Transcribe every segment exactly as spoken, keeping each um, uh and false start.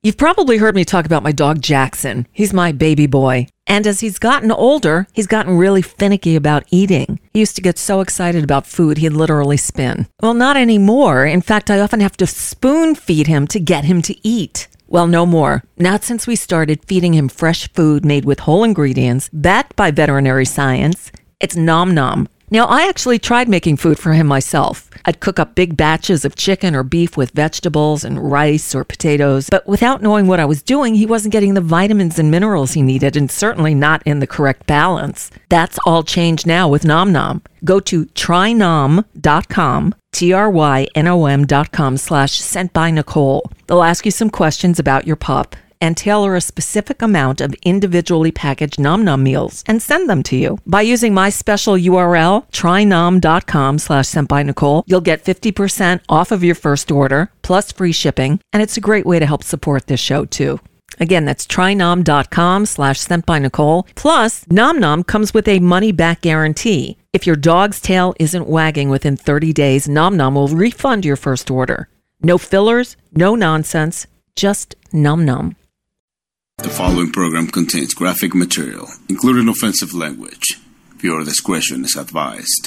You've probably heard me talk about my dog Jackson. He's my baby boy. And as he's gotten older, he's gotten really finicky about eating. He used to get so excited about food, he'd literally spin. Well, not anymore. In fact, I often have to spoon feed him to get him to eat. Well, no more. Not since we started feeding him fresh food made with whole ingredients, backed by veterinary science. It's Nom Nom. Now, I actually tried making food for him myself. I'd cook up big batches of chicken or beef with vegetables and rice or potatoes, but without knowing what I was doing, he wasn't getting the vitamins and minerals he needed, and certainly not in the correct balance. That's all changed now with Nom Nom. Go to try nom dot com, T R Y N O M dot com slash sent by Nicole. They'll ask you some questions about your pup and tailor a specific amount of individually packaged Nom Nom meals and send them to you. By using my special U R L, try nom dot com slash sent by Nicole, you'll get fifty percent off of your first order, plus free shipping, and it's a great way to help support this show too. Again, that's try nom dot com slash sent by Nicole. Plus, Nom Nom comes with a money-back guarantee. If your dog's tail isn't wagging within thirty days, Nom Nom will refund your first order. No fillers, no nonsense, just Nom Nom. The following program contains graphic material, including offensive language. Viewer discretion is advised.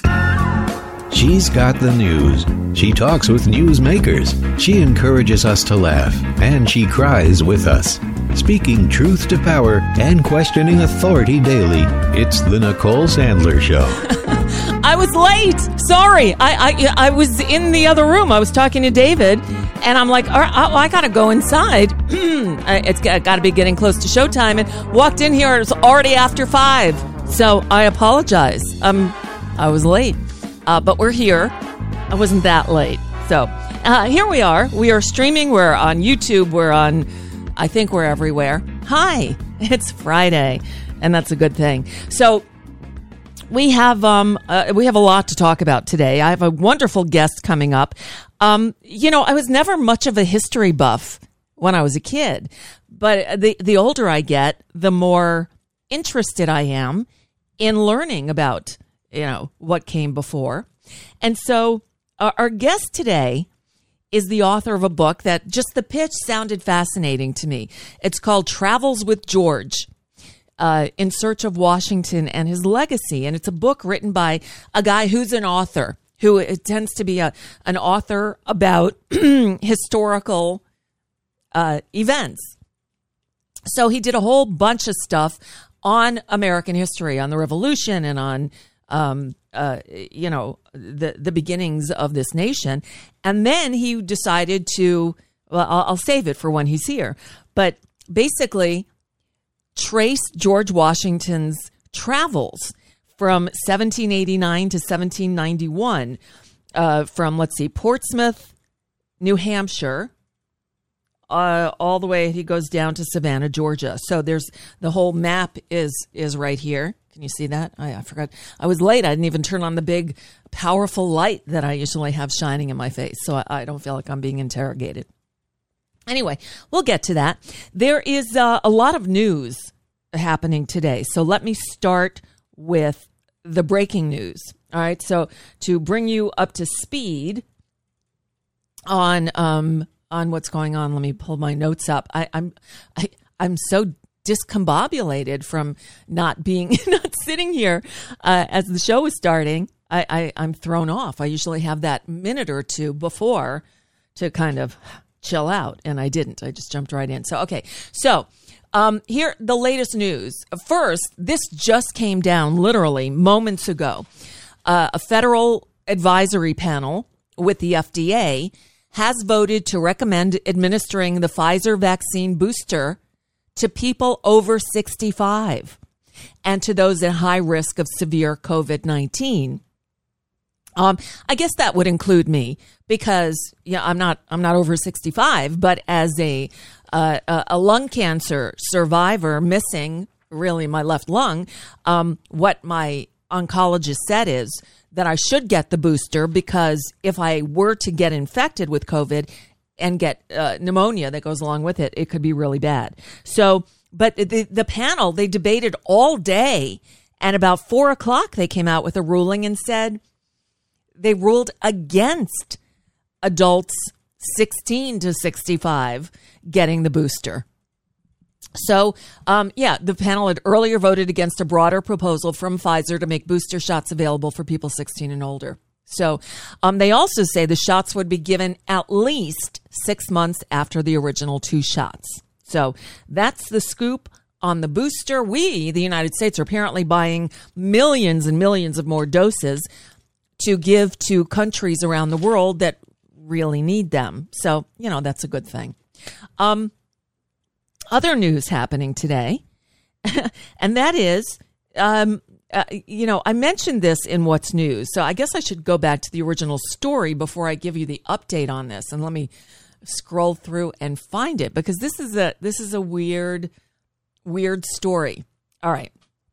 She's got the news. She talks with newsmakers. She encourages us to laugh, and she cries with us. Speaking truth to power and questioning authority daily, it's the Nicole Sandler Show. I was late. Sorry. I, I I was in the other room. I was talking to David, and I'm like, oh, I got to go inside. It's got to be getting close to showtime, and walked in here. It was already after five. So I apologize. Um, I was late, uh, but we're here. I wasn't that late. So uh, here we are. We are streaming. We're on YouTube. We're on, I think we're everywhere. Hi. It's Friday, and that's a good thing. So we have um uh, we have a lot to talk about today. I have a wonderful guest coming up. Um, you know, I was never much of a history buff when I was a kid, but the the older I get, the more interested I am in learning about, you know, what came before. And so our, our guest today is the author of a book that just the pitch sounded fascinating to me. It's called Travels with George, uh, in Search of Washington and His Legacy. And it's a book written by a guy who's an author, who it tends to be a an author about historical uh, events. So he did a whole bunch of stuff on American history, on the Revolution, and on um, uh, you know the the beginnings of this nation. And then he decided to, well, I'll, I'll save it for when he's here, but basically trace George Washington's travels from seventeen eighty-nine to seventeen ninety-one, uh, from, let's see, Portsmouth, New Hampshire, uh, all the way, he goes down to Savannah, Georgia. So there's, the whole map is is right here. Can you see that? I, I forgot. I was late. I didn't even turn on the big, powerful light that I usually have shining in my face, so I, I don't feel like I'm being interrogated. Anyway, we'll get to that. There is uh, a lot of news happening today. So let me start with the breaking news. All right. So to bring you up to speed on um, on what's going on, let me pull my notes up. I, I'm I, I'm so discombobulated from not being not sitting here uh, as the show is starting. I, I I'm thrown off. I usually have that minute or two before to kind of chill out, and I didn't. I just jumped right in. So, okay. So, um, here, the latest news. First, this just came down literally moments ago. Uh, a federal advisory panel with the F D A has voted to recommend administering the Pfizer vaccine booster to people over sixty-five and to those at high risk of severe COVID nineteen. Um, I guess that would include me because, yeah, I'm not, I'm not over sixty-five, but as a, uh, a lung cancer survivor missing really my left lung, um, what my oncologist said is that I should get the booster because if I were to get infected with COVID and get uh, pneumonia that goes along with it, it could be really bad. So, but the, the panel, they debated all day, and about four o'clock, they came out with a ruling and said, they ruled against adults sixteen to sixty-five getting the booster. So, um, yeah, the panel had earlier voted against a broader proposal from Pfizer to make booster shots available for people sixteen and older. So um, they also say the shots would be given at least six months after the original two shots. So that's the scoop on the booster. We, the United States, are apparently buying millions and millions of more doses to give to countries around the world that really need them. So, you know, that's a good thing. Um, other news happening today, and that is, um, uh, you know, I mentioned this in What's News, so I guess I should go back to the original story before I give you the update on this. And let me scroll through and find it, because this is a this is a weird, weird story. All right.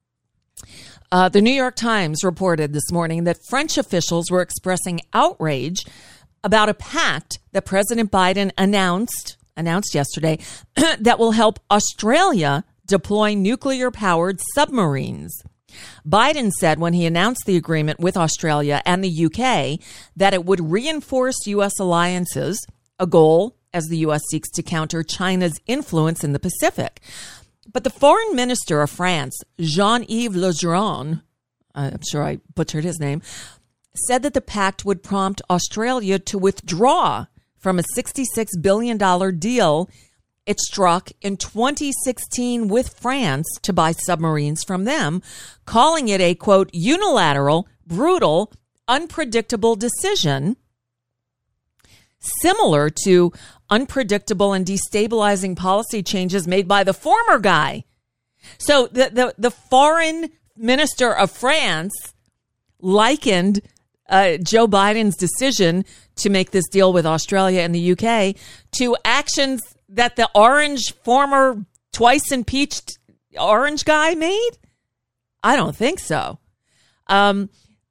Uh, the New York Times reported this morning that French officials were expressing outrage about a pact that President Biden announced announced yesterday that will help Australia deploy nuclear-powered submarines. Biden said when he announced the agreement with Australia and the U K that it would reinforce U S alliances, a goal as the U S seeks to counter China's influence in the Pacific. But the foreign minister of France, Jean-Yves Le Drian, I'm sure I butchered his name, said that the pact would prompt Australia to withdraw from a sixty-six billion dollars deal it struck in twenty sixteen with France to buy submarines from them, calling it a, quote, unilateral, brutal, unpredictable decision, similar to unpredictable and destabilizing policy changes made by the former guy. So the, the, the foreign minister of France likened uh, Joe Biden's decision to make this deal with Australia and the U K to actions that the orange, former twice impeached orange guy made? I don't think so. Um,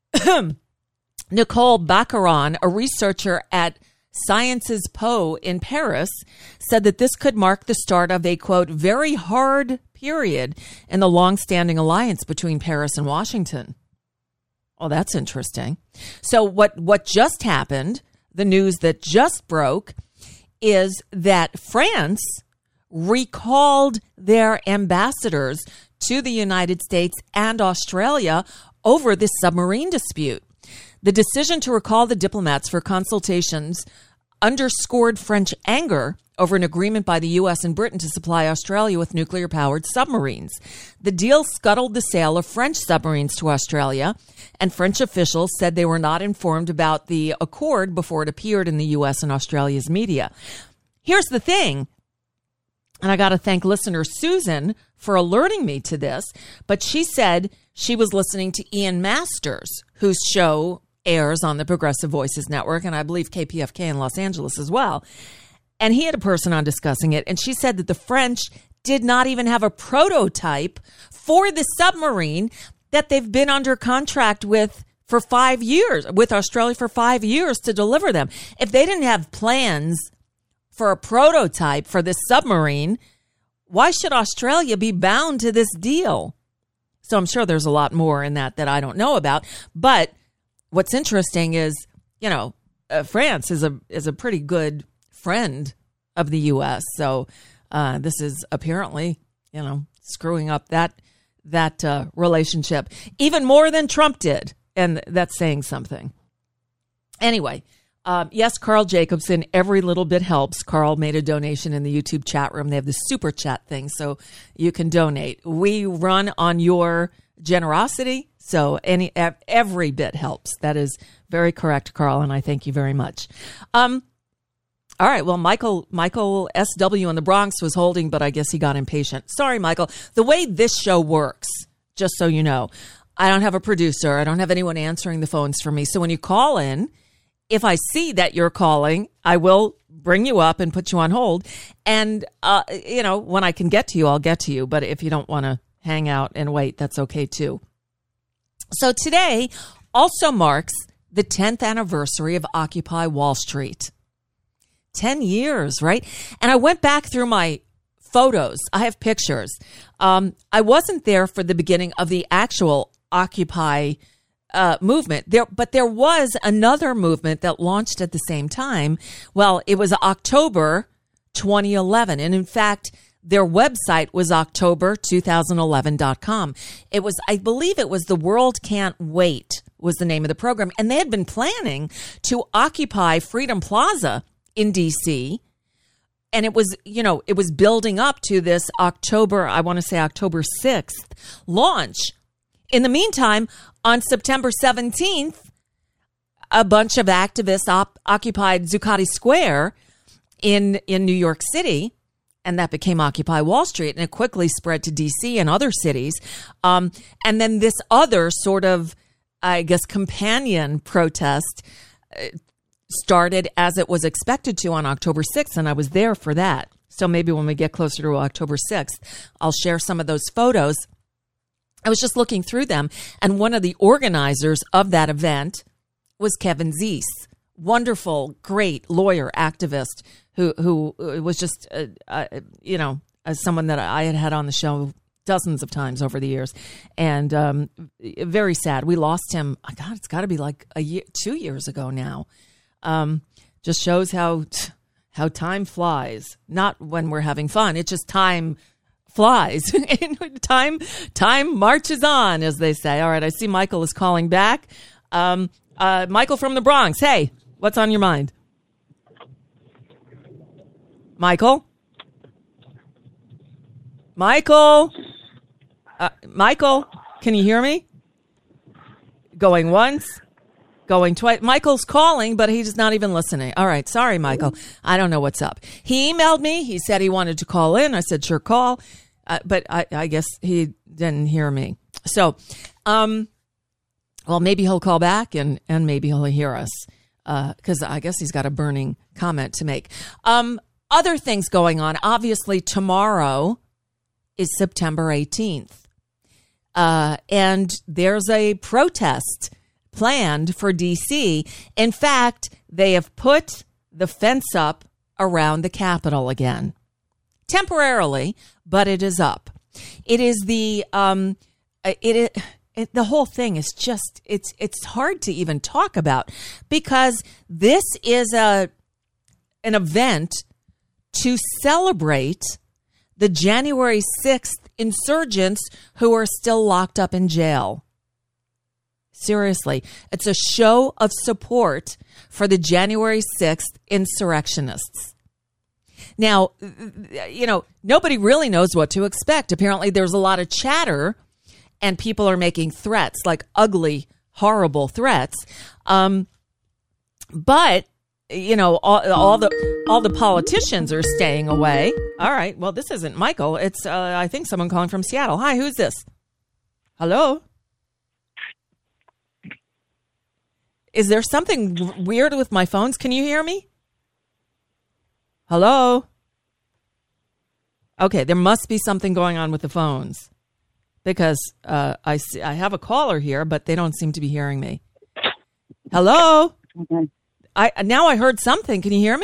Nicole Baccarin, a researcher at Sciences Po in Paris, said that this could mark the start of a, quote, very hard period in the longstanding alliance between Paris and Washington. Oh, that's interesting. So what, what just happened, the news that just broke, is that France recalled their ambassadors to the United States and Australia over this submarine dispute. The decision to recall the diplomats for consultations underscored French anger over an agreement by the U S and Britain to supply Australia with nuclear-powered submarines. The deal scuttled the sale of French submarines to Australia, and French officials said they were not informed about the accord before it appeared in the U S and Australia's media. Here's the thing, and I got to thank listener Susan for alerting me to this, but she said she was listening to Ian Masters, whose show airs on the Progressive Voices Network, and I believe K P F K in Los Angeles as well. And he had a person on discussing it, and she said that the French did not even have a prototype for the submarine that they've been under contract with for five years, with Australia for five years to deliver them. If they didn't have plans for a prototype for this submarine, why should Australia be bound to this deal? So I'm sure there's a lot more in that that I don't know about. But what's interesting is, you know, uh, France is a is a pretty good friend of the U S. So uh, this is apparently, you know, screwing up that that uh, relationship even more than Trump did. And that's saying something. Anyway, um, yes, Carl Jacobson, every little bit helps. Carl made a donation in the YouTube chat room. They have the super chat thing, so you can donate. We run on your generosity, so any every bit helps. That is very correct, Carl, and I thank you very much. Um, all right, well, Michael Michael S W in the Bronx was holding, but I guess he got impatient. Sorry, Michael. The way this show works, just so you know, I don't have a producer. I don't have anyone answering the phones for me. So when you call in, if I see that you're calling, I will bring you up and put you on hold. And, uh, you know, when I can get to you, I'll get to you. But if you don't want to hang out and wait, that's okay, too. So today also marks the tenth anniversary of Occupy Wall Street. ten years, right? And I went back through my photos. I have pictures. Um, I wasn't there for the beginning of the actual Occupy uh, movement. There, but there was another movement that launched at the same time. Well, it was October twenty eleven. And in fact, their website was October twenty eleven dot com. It was, I believe it was The World Can't Wait was the name of the program. And they had been planning to occupy Freedom Plaza in D C. And it was, you know, it was building up to this October, I want to say October sixth launch. In the meantime, on September seventeenth, a bunch of activists op- occupied Zuccotti Square in, in New York City. And that became Occupy Wall Street, and it quickly spread to D C and other cities. Um, and then this other sort of, I guess, companion protest uh, started as it was expected to on October sixth, and I was there for that. So maybe when we get closer to October sixth, I'll share some of those photos. I was just looking through them, and one of the organizers of that event was Kevin Zeese, wonderful, great lawyer, activist, who who was just, uh, uh, you know, as someone that I had had on the show dozens of times over the years, and um, very sad. We lost him. Oh God, it's got to be like a year, two years ago now. Um, just shows how how time flies. Not when we're having fun. It's just time flies. time time marches on, as they say. All right, I see Michael is calling back. Um, uh, Michael from the Bronx. Hey, what's on your mind? Michael? Michael? Uh, Michael, can you hear me? Going once, going twice. Michael's calling, but he's not even listening. All right. Sorry, Michael. I don't know what's up. He emailed me. He said he wanted to call in. I said, sure, call. Uh, but I, I guess he didn't hear me. So, um, well, maybe he'll call back and, and maybe he'll hear us. Uh, cause I guess he's got a burning comment to make. Um, Other things going on. Obviously, tomorrow is September eighteenth. Uh, and there's a protest planned for D C. In fact, they have put the fence up around the Capitol again. Temporarily, but it is up. It is the, um, it, it, it the whole thing is just, it's, it's hard to even talk about because this is a, an event to celebrate the January sixth insurgents who are still locked up in jail. Seriously, it's a show of support for the January sixth insurrectionists. Now, you know, nobody really knows what to expect. Apparently, there's a lot of chatter, and people are making threats, like ugly, horrible threats. Um, but You know, all, all the all the politicians are staying away. All right. Well, this isn't Michael. It's, uh, I think, someone calling from Seattle. Hi, who's this? Hello? Is there something w- weird with my phones? Can you hear me? Hello? Okay, there must be something going on with the phones because uh, I, see, I have a caller here, but they don't seem to be hearing me. Hello? Okay. I now I heard something. Can you hear me?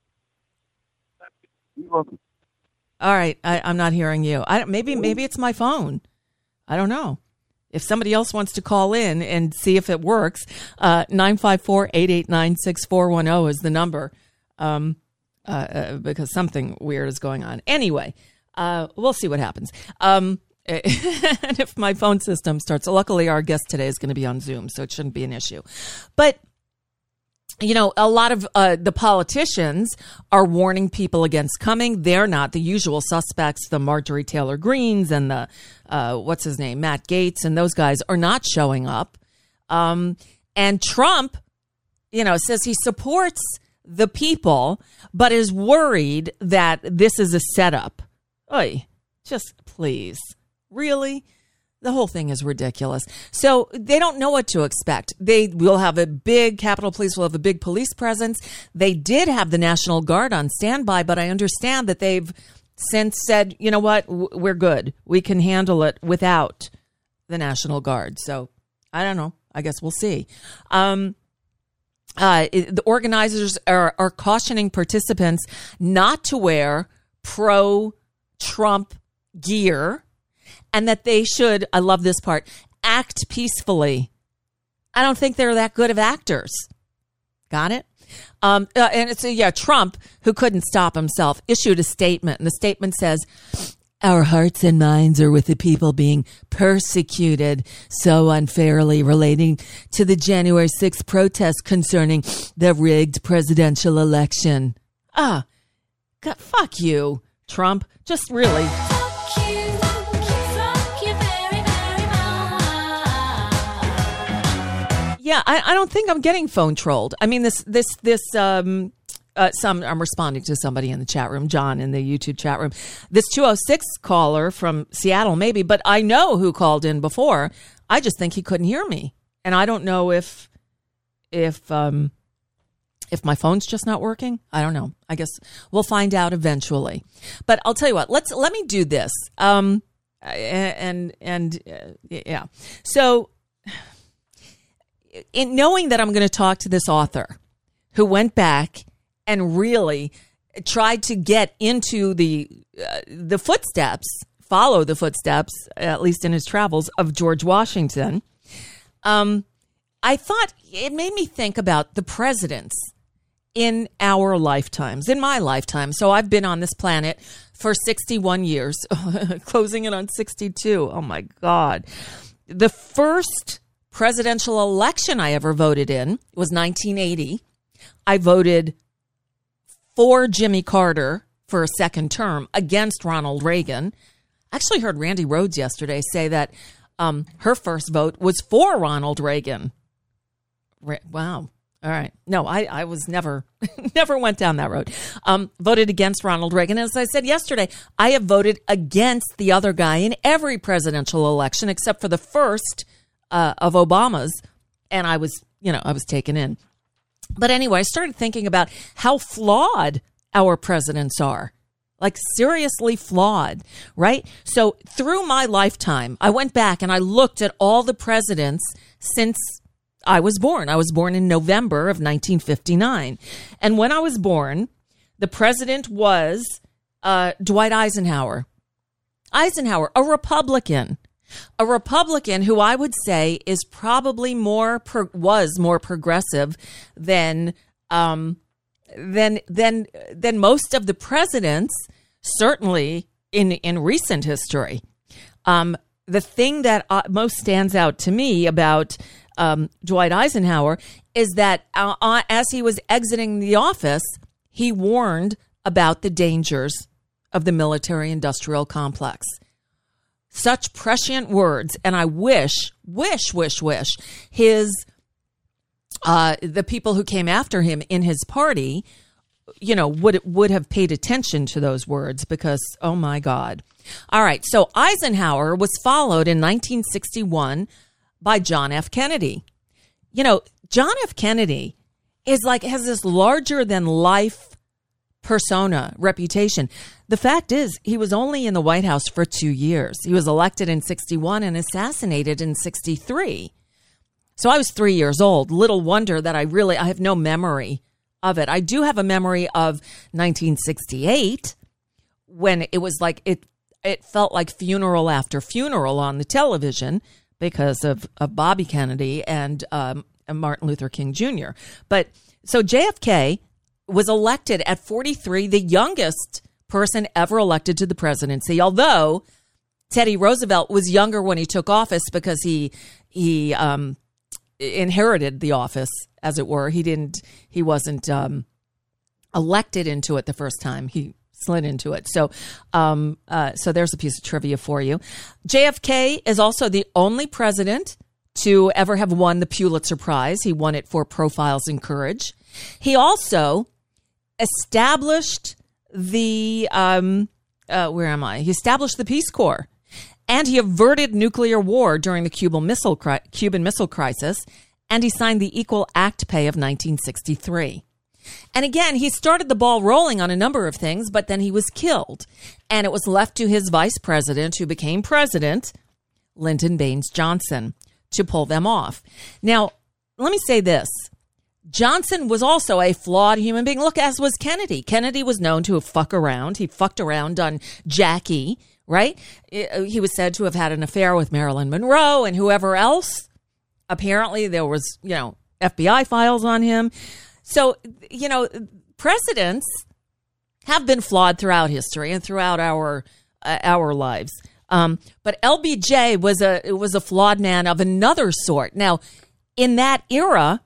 You're welcome. All right, I, I'm not hearing you. I maybe maybe it's my phone. I don't know. If somebody else wants to call in and see if it works, uh, nine five four, eight eight nine, six four one zero is the number. Um, uh, uh, because something weird is going on. Anyway, uh, we'll see what happens. Um, and if my phone system starts, luckily our guest today is going to be on Zoom, so it shouldn't be an issue. But you know, a lot of uh, the politicians are warning people against coming. They're not the usual suspects. The Marjorie Taylor Greens and the, uh, what's his name, Matt Gaetz and those guys are not showing up. Um, and Trump, you know, says he supports the people, but is worried that this is a setup. Oy, just please. Really? The whole thing is ridiculous. So they don't know what to expect. They will have a big, Capitol Police will have a big police presence. They did have the National Guard on standby, but I understand that they've since said, you know what, we're good. We can handle it without the National Guard. So I don't know. I guess we'll see. Um, uh, the organizers are, are cautioning participants not to wear pro-Trump gear, and that they should, I love this part, act peacefully I don't think they're that good of actors. Got it? Um, uh, and it's, uh, yeah, Trump, who couldn't stop himself, issued a statement. And the statement says, our hearts and minds are with the people being persecuted so unfairly relating to the January sixth protests concerning the rigged presidential election. Ah, God, fuck you, Trump. Just really. Fuck you, fuck you very, very much. Yeah, I, I don't think I'm getting phone trolled. I mean, this, this, this, um, Uh, some I'm responding to somebody in the chat room, John, in the YouTube chat room. This two oh six caller from Seattle, maybe, but I know who called in before. I just think he couldn't hear me, and I don't know if if um, if my phone's just not working. I don't know. I guess we'll find out eventually. But I'll tell you what. Let's let me do this. Um, and and uh, yeah. So, in knowing that I'm going to talk to this author who went back and really tried to get into the uh, the footsteps, follow the footsteps, at least in his travels, of George Washington. Um, I thought it made me think about the presidents in our lifetimes, in my lifetime. So I've been on this planet for sixty-one years, closing in on sixty-two. Oh, my God. The first presidential election I ever voted in was nineteen eighty. I voted for Jimmy Carter for a second term against Ronald Reagan. I actually heard Randy Rhoads yesterday say that um, her first vote was for Ronald Reagan. Ra- wow. All right. No, I, I was never, never went down that road. Um, voted against Ronald Reagan. As I said yesterday, I have voted against the other guy in every presidential election except for the first uh, of Obama's. And I was, you know, I was taken in. But anyway, I started thinking about how flawed our presidents are, like seriously flawed, right? So through my lifetime, I went back and I looked at all the presidents since I was born. I was born in November of nineteen fifty-nine. And when I was born, the president was uh, Dwight Eisenhower. Eisenhower, a Republican. A Republican who I would say is probably more pro- was more progressive than um, than than than most of the presidents, certainly in in recent history. Um, the thing that uh, most stands out to me about um, Dwight Eisenhower is that uh, uh, as he was exiting the office, he warned about the dangers of the military-industrial complex. Such prescient words, and I wish, wish, wish, wish his uh, the people who came after him in his party, you know, would would have paid attention to those words because, oh my God! All right, so Eisenhower was followed in nineteen sixty-one by John F. Kennedy. You know, John F. Kennedy is like has this larger than life persona, reputation. The fact is, he was only in the White House for two years. He was elected in sixty-one and assassinated in sixty-three. So I was three years old. Little wonder that I really, I have no memory of it. I do have a memory of nineteen sixty-eight when it was like, it it felt like funeral after funeral on the television because of, of Bobby Kennedy and, um, and Martin Luther King Junior But so J F K was elected at forty-three, the youngest person ever elected to the presidency, although Teddy Roosevelt was younger when he took office because he he um, inherited the office, as it were. He didn't, he wasn't um, elected into it the first time. He slid into it. So, um, uh, so there's a piece of trivia for you. J F K is also the only president to ever have won the Pulitzer Prize. He won it for Profiles in Courage. He also established the, um, uh, where am I? He established the Peace Corps, and he averted nuclear war during the Cuban Missile cri- Cuban Missile Crisis, and he signed the Equal Act Pay of nineteen sixty-three. And again, he started the ball rolling on a number of things, but then he was killed, and it was left to his vice president, who became president, Lyndon Baines Johnson, to pull them off. Now, let me say this. Johnson was also a flawed human being. Look, as was Kennedy. Kennedy was known to have fucked around. He fucked around on Jackie, right? He was said to have had an affair with Marilyn Monroe and whoever else. apparently there was, you know, F B I files on him. So, you know, presidents have been flawed throughout history and throughout our uh, our lives. Um, but L B J was a was a flawed man of another sort. Now, in that era,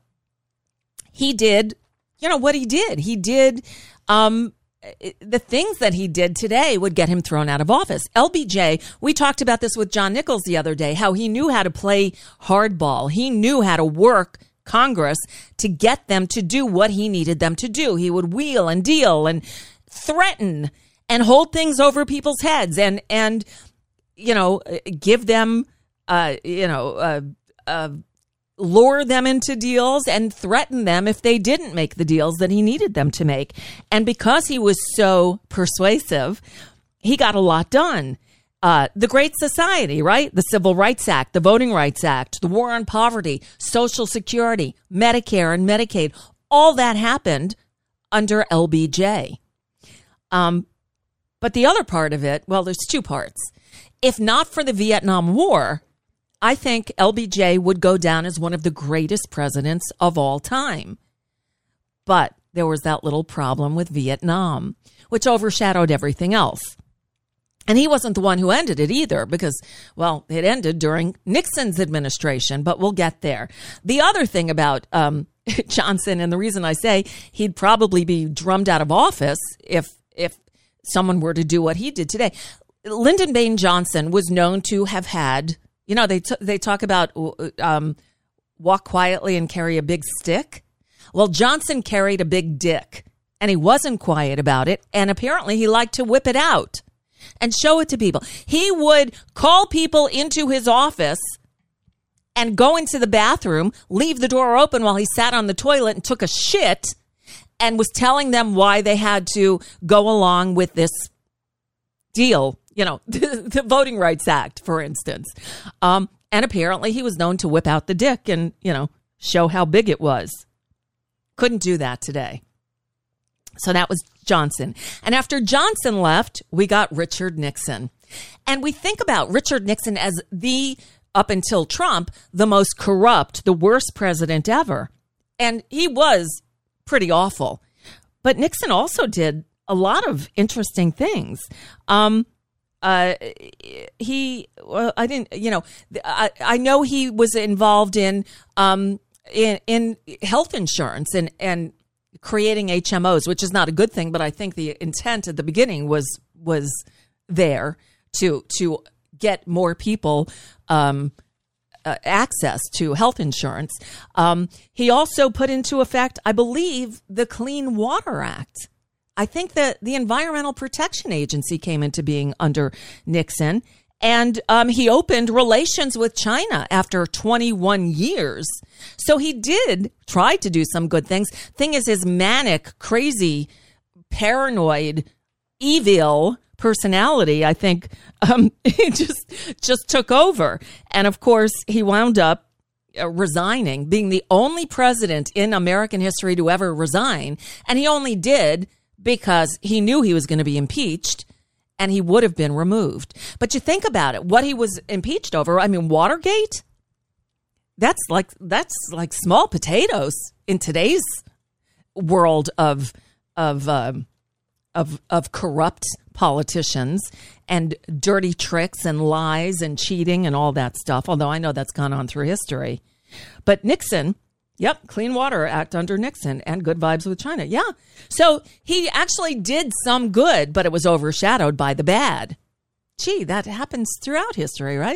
he did, you know, what he did. He did um, the things that he did today would get him thrown out of office. L B J, we talked about this with John Nichols the other day, how he knew how to play hardball. He knew how to work Congress to get them to do what he needed them to do. He would wheel and deal and threaten and hold things over people's heads and, and you know, give them, uh, you know, uh, uh, lure them into deals and threaten them if they didn't make the deals that he needed them to make. And because he was so persuasive, he got a lot done. Uh, the Great Society, right? The Civil Rights Act, the Voting Rights Act, the War on Poverty, Social Security, Medicare and Medicaid, all that happened under L B J. Um, but the other part of it, well, there's two parts. If not for the Vietnam War, I think L B J would go down as one of the greatest presidents of all time. But there was that little problem with Vietnam, which overshadowed everything else. And he wasn't the one who ended it either because, well, it ended during Nixon's administration, but we'll get there. The other thing about um, Johnson, and the reason I say he'd probably be drummed out of office if if someone were to do what he did today. Lyndon Baines Johnson was known to have had, you know, they t- they talk about um, walk quietly and carry a big stick. Well, Johnson carried a big dick, and he wasn't quiet about it, and apparently he liked to whip it out and show it to people. He would call people into his office and go into the bathroom, leave the door open while he sat on the toilet and took a shit and was telling them why they had to go along with this deal, you know, the, the Voting Rights Act, for instance. Um, and apparently he was known to whip out the dick and, you know, show how big it was. Couldn't do that today. So that was Johnson. And after Johnson left, we got Richard Nixon. And we think about Richard Nixon as the, up until Trump, the most corrupt, the worst president ever. And he was pretty awful. But Nixon also did a lot of interesting things. Um, uh, he, well, I didn't, you know, I, I know he was involved in, um, in, in health insurance and, and, creating H M Os, which is not a good thing, but I think the intent at the beginning was was there to to get more people um, uh, access to health insurance. Um, he also put into effect, I believe, the Clean Water Act. I think that the Environmental Protection Agency came into being under Nixon, and um, he opened relations with China after twenty-one years. So he did try to do some good things. Thing is, his manic, crazy, paranoid, evil personality, I think, um, it just just took over. And of course, he wound up uh, resigning, being the only president in American history to ever resign. And he only did because he knew he was going to be impeached. And he would have been removed. But you think about it, what he was impeached over, I mean, Watergate, that's like that's like small potatoes in today's world of of um, of of corrupt politicians and dirty tricks and lies and cheating and all that stuff, although I know that's gone on through history. But Nixon, yep, Clean Water Act under Nixon and good vibes with China. Yeah. So he actually did some good, but it was overshadowed by the bad. Gee, that happens throughout history, right?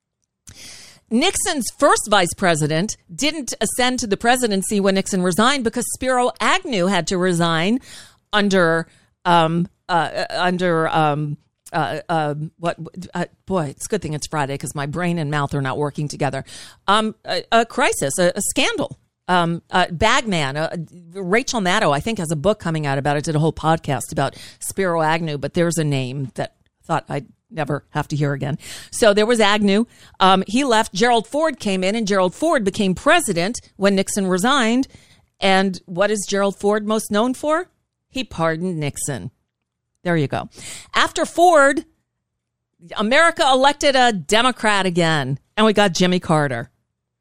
Nixon's first vice president didn't ascend to the presidency when Nixon resigned because Spiro Agnew had to resign under, um, uh, under, um, uh, uh, what, uh, boy, it's a good thing it's Friday because my brain and mouth are not working together. Um, a, a crisis, a, a scandal. Um, uh, Bagman, uh, Rachel Maddow, I think, has a book coming out about it. Did a whole podcast about Spiro Agnew, but there's a name that I thought I'd never have to hear again. So there was Agnew. Um, he left. Gerald Ford came in, and Gerald Ford became president when Nixon resigned. And what is Gerald Ford most known for? He pardoned Nixon. There you go. After Ford, America elected a Democrat again, and we got Jimmy Carter.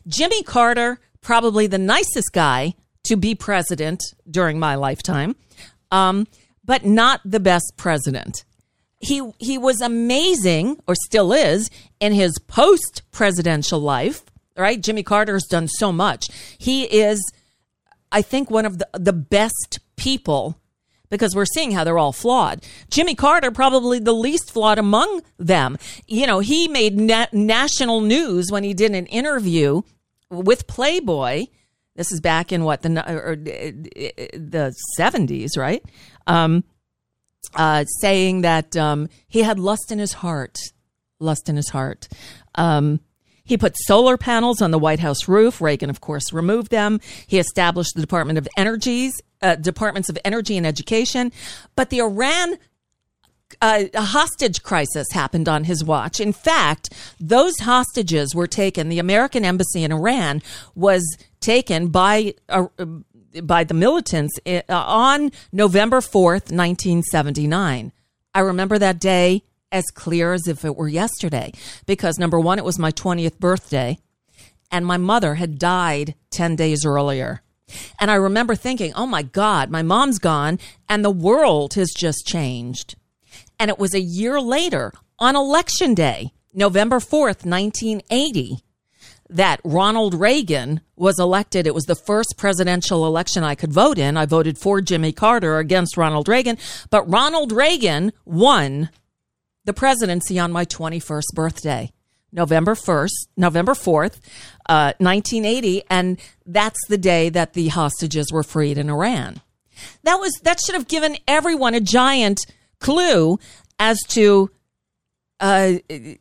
Jimmy Carter, probably the nicest guy to be president during my lifetime, um, but not the best president. He he was amazing, or still is, in his post-presidential life, right? Jimmy Carter's done so much. He is, I think, one of the, the best people, because we're seeing how they're all flawed. Jimmy Carter, probably the least flawed among them. You know, he made na- national news when he did an interview with Playboy. This is back in what, the or, the seventies, right? Um, uh, saying that um, he had lust in his heart, lust in his heart. Um, he put solar panels on the White House roof. Reagan, of course, removed them. He established the Department of Energy's uh, Departments of Energy and Education. But the Iran uh, hostage crisis happened on his watch. In fact, those hostages were taken. The American embassy in Iran was taken by uh, by the militants uh, on November fourth, nineteen seventy-nine. I remember that day as clear as if it were yesterday, because number one, it was my twentieth birthday, and my mother had died ten days earlier. And I remember thinking, oh my God, my mom's gone and the world has just changed. And it was a year later, on Election Day, November fourth, nineteen eighty, that Ronald Reagan was elected. It was the first presidential election I could vote in. I voted for Jimmy Carter against Ronald Reagan, but Ronald Reagan won the presidency on my twenty-first birthday, November first, November fourth, uh, nineteen eighty. And that's the day that the hostages were freed in Iran. That was, that should have given everyone a giant clue as to, uh,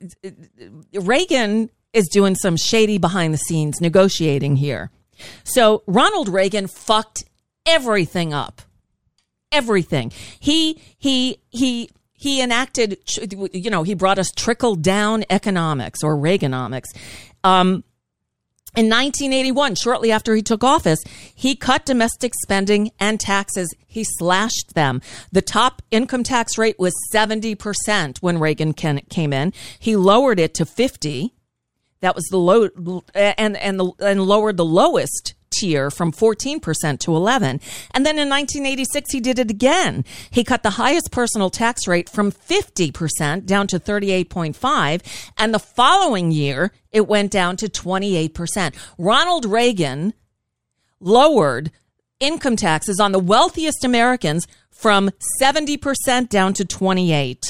Reagan is doing some shady behind the scenes negotiating here. So Ronald Reagan fucked everything up. Everything. He, he, he, He enacted, you know, he brought us trickle-down economics, or Reaganomics. Um, in nineteen eighty-one, shortly after he took office, he cut domestic spending and taxes. He slashed them. The top income tax rate was seventy percent when Reagan came in. He lowered it to fifty. That was the low, and and the, and lowered the lowest tier from fourteen percent to eleven. And then in nineteen eighty-six, he did it again. He cut the highest personal tax rate from fifty percent down to thirty-eight point five. And the following year, it went down to twenty-eight percent. Ronald Reagan lowered income taxes on the wealthiest Americans from seventy percent down to twenty-eight.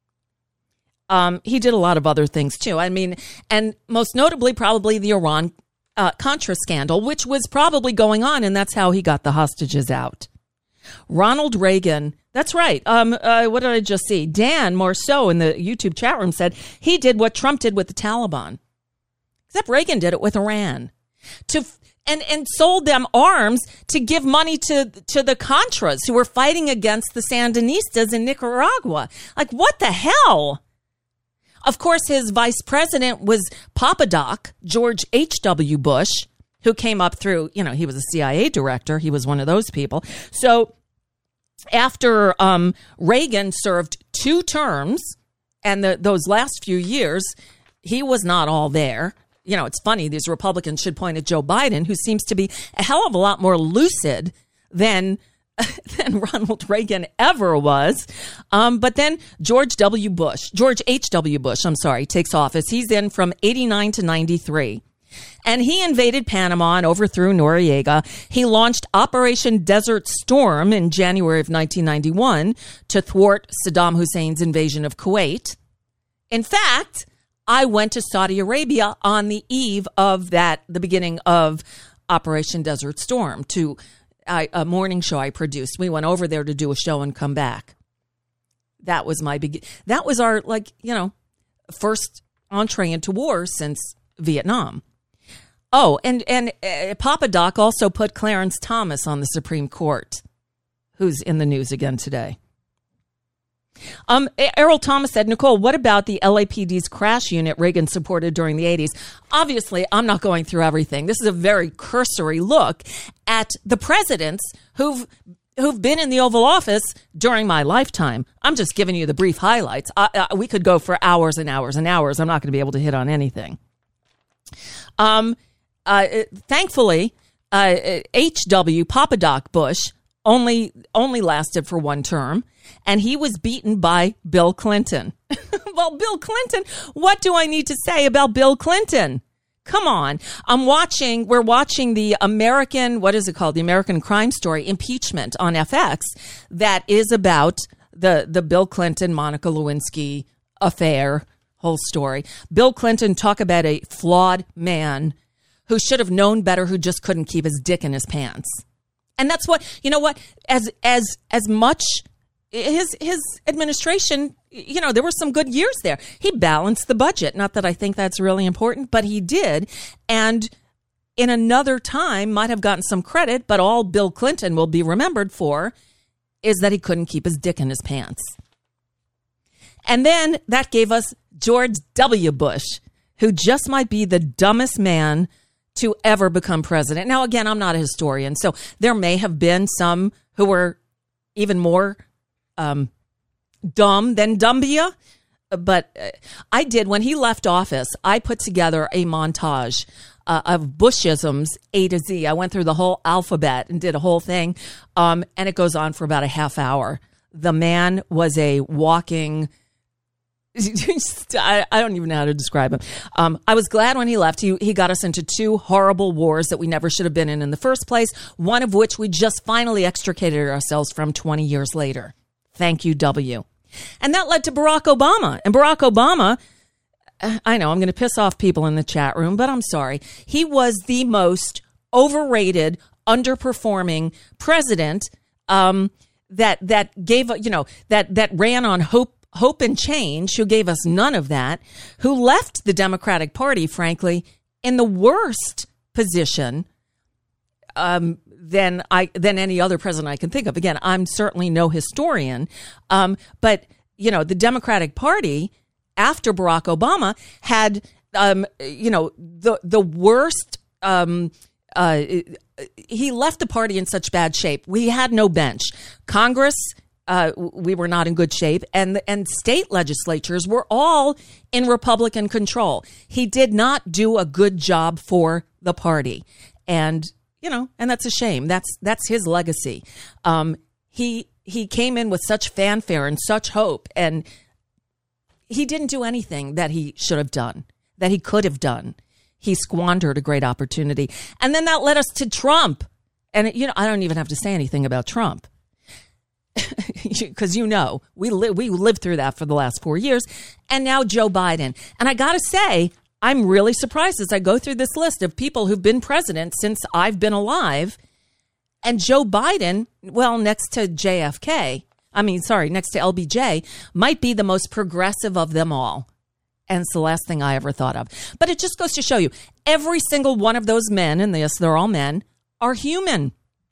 Um, he did a lot of other things too. I mean, and most notably, probably the Iran Uh, Contra scandal, which was probably going on, and that's how he got the hostages out. Ronald Reagan, that's right. Um, uh, what did I just see? Dan Marceau in the YouTube chat room said he did what Trump did with the Taliban, except Reagan did it with Iran, to and and sold them arms to give money to to the Contras who were fighting against the Sandinistas in Nicaragua. Like, what the hell? Of course, his vice president was Papa Doc, George H W. Bush, who came up through, you know, he was a C I A director. He was one of those people. So after um, Reagan served two terms, and the, those last few years, he was not all there. You know, it's funny. These Republicans should point at Joe Biden, who seems to be a hell of a lot more lucid than than Ronald Reagan ever was. Um, but then George W. Bush, George H W. Bush, I'm sorry, takes office. He's in from eighty-nine to ninety-three. And he invaded Panama and overthrew Noriega. He launched Operation Desert Storm in January of nineteen ninety-one to thwart Saddam Hussein's invasion of Kuwait. In fact, I went to Saudi Arabia on the eve of that, the beginning of Operation Desert Storm, to I, a morning show I produced. We went over there to do a show and come back. That was my big, that was our, like, you know, first entree into war since Vietnam. Oh, and, and uh, Papa Doc also put Clarence Thomas on the Supreme Court, who's in the news again today. Um, Errol Thomas said, Nicole, what about the L A P D's crash unit Reagan supported during the eighties? Obviously, I'm not going through everything. This is a very cursory look at the presidents who've who've been in the Oval Office during my lifetime. I'm just giving you the brief highlights. I, uh, we could go for hours and hours and hours. I'm not going to be able to hit on anything. Um, uh, thankfully, uh, H W Papa Doc Bush only only lasted for one term, and he was beaten by Bill Clinton. Well, Bill Clinton, what do I need to say about Bill Clinton? Come on. I'm watching, we're watching the American, what is it called? The American Crime Story, Impeachment on F X, that is about the, the Bill Clinton, Monica Lewinsky affair, whole story. Bill Clinton, talk about a flawed man who should have known better, who just couldn't keep his dick in his pants. And that's what, you know what, as, as, as much his, his administration, you know, there were some good years there. He balanced the budget. Not that I think that's really important, but he did. And in another time might have gotten some credit, but all Bill Clinton will be remembered for is that he couldn't keep his dick in his pants. And then that gave us George W. Bush, who just might be the dumbest man to ever become president. Now, again, I'm not a historian, so there may have been some who were even more um, dumb than Dumbia. But uh, I did, when he left office, I put together a montage uh, of Bushisms A to Z. I went through the whole alphabet and did a whole thing, um, and it goes on for about a half hour. The man was a walking... I, I don't even know how to describe him. Um, I was glad when he left. He, he got us into two horrible wars that we never should have been in in the first place, one of which we just finally extricated ourselves from twenty years later. Thank you, W. And that led to Barack Obama. And Barack Obama, I know I'm going to piss off people in the chat room, but I'm sorry. He was the most overrated, underperforming president um, that that gave, you know, that that ran on hope. Hope and change, who gave us none of that, who left the Democratic Party, frankly, in the worst position um, than I than any other president I can think of. Again, I'm certainly no historian, um, but you know, the Democratic Party after Barack Obama had, um, you know, the the worst. Um, uh, he left the party in such bad shape. We had no bench. Congress. Uh, we were not in good shape, and and state legislatures were all in Republican control. He did not do a good job for the party, and you know, and that's a shame. That's that's his legacy. Um, he he came in with such fanfare and such hope, and he didn't do anything that he should have done, that he could have done. He squandered a great opportunity, and then that led us to Trump. And you know, I don't even have to say anything about Trump. Because, you know, we, li- we lived through that for the last four years. And now Joe Biden. And I got to say, I'm really surprised as I go through this list of people who've been president since I've been alive. And Joe Biden, well, next to J F K, I mean, sorry, next to L B J, might be the most progressive of them all. And it's the last thing I ever thought of. But it just goes to show you, every single one of those men, and yes, they're all men, are human.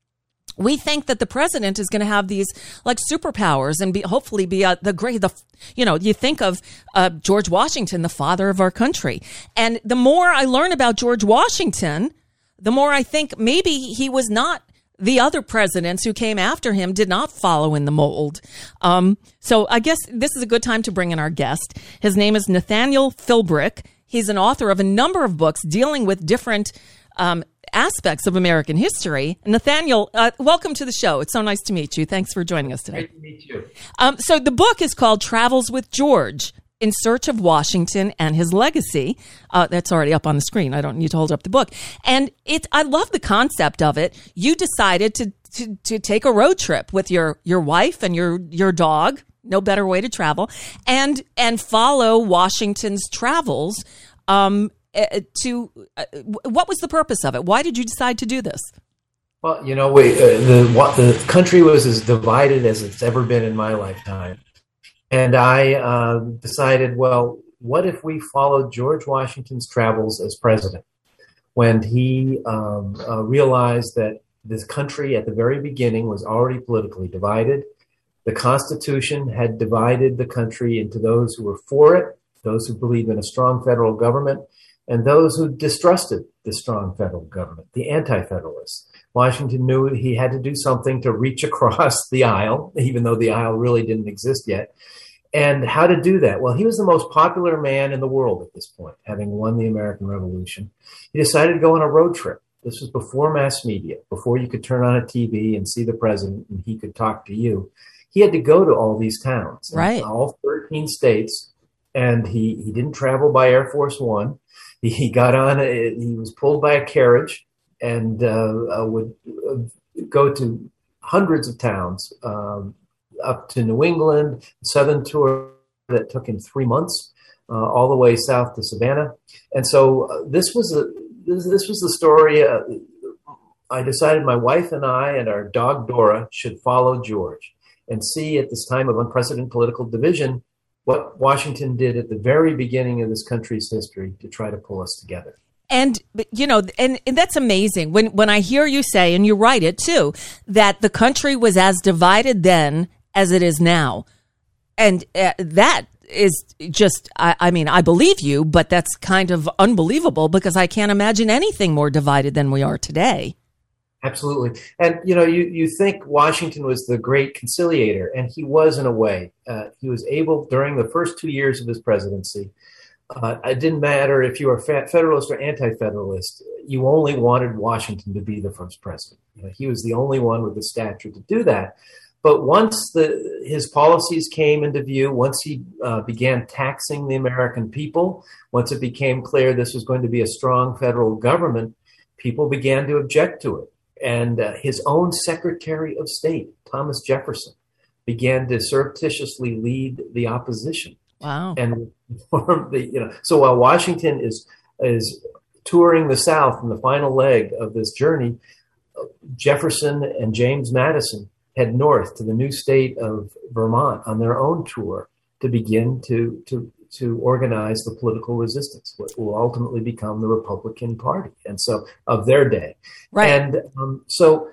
We think that the president is going to have these like superpowers and be hopefully be uh, the great, the, you know, you think of uh, George Washington, the father of our country. And the more I learn about George Washington, the more I think maybe he was not, the other presidents who came after him did not follow in the mold. Um, so I guess this is a good time to bring in our guest. His name is Nathaniel Philbrick. He's an author of a number of books dealing with different um aspects of American history. Nathaniel, uh, welcome to the show. It's so nice to meet you. Thanks for joining us today. Great to meet you. Um, so the book is called Travels with George, In Search of Washington and His Legacy. Uh, that's already up on the screen. I don't need to hold up the book. And it, I love the concept of it. You decided to, to, to take a road trip with your, your wife and your, your dog. No better way to travel, and, and follow Washington's travels. Um, Uh, to uh, what was the purpose of it? Why did you decide to do this? Well, you know, we, uh, the what, the country was as divided as it's ever been in my lifetime, and I uh, decided, well, what if we followed George Washington's travels as president, when he um, uh, realized that this country at the very beginning was already politically divided. The Constitution had divided the country into those who were for it, those who believed in a strong federal government, and those who distrusted the strong federal government, the anti-federalists. Washington knew he had to do something to reach across the aisle, even though the aisle really didn't exist yet, And how to do that? Well, he was the most popular man in the world at this point, having won the American Revolution. He decided to go on a road trip. This was before mass media, before you could turn on a T V and see the president and he could talk to you. He had to go to all these towns, right? All thirteen states, and he, he didn't travel by Air Force One. He, he got on, a, he was pulled by a carriage and uh, uh, would uh, go to hundreds of towns, um, up to New England, southern tour that took him three months, uh, all the way south to Savannah. And so uh, this was a this, this was the story. Uh, I decided my wife and I and our dog Dora should follow George and see at this time of unprecedented political division what Washington did at the very beginning of this country's history to try to pull us together. And, you know, and, and that's amazing. When when I hear you say, and you write it too, that the country was as divided then as it is now. And uh, that is just, I, I mean, I believe you, but that's kind of unbelievable because I can't imagine anything more divided than we are today. Absolutely. And, you know, you, you think Washington was the great conciliator, and he was in a way. Uh, he was able, during the first two years of his presidency, uh, it didn't matter if you were Federalist or Anti-Federalist, you only wanted Washington to be the first president. You know, he was the only one with the stature to do that. But once the, his policies came into view, once he uh, began taxing the American people, once it became clear this was going to be a strong federal government, people began to object to it. And uh, his own Secretary of State, Thomas Jefferson, began to surreptitiously lead the opposition. Wow. And the, you know, so while Washington is is touring the South in the final leg of this journey, Jefferson and James Madison head north to the new state of Vermont on their own tour to begin to to to organize the political resistance, what will ultimately become the Republican Party, and so of their day. Right. And um, so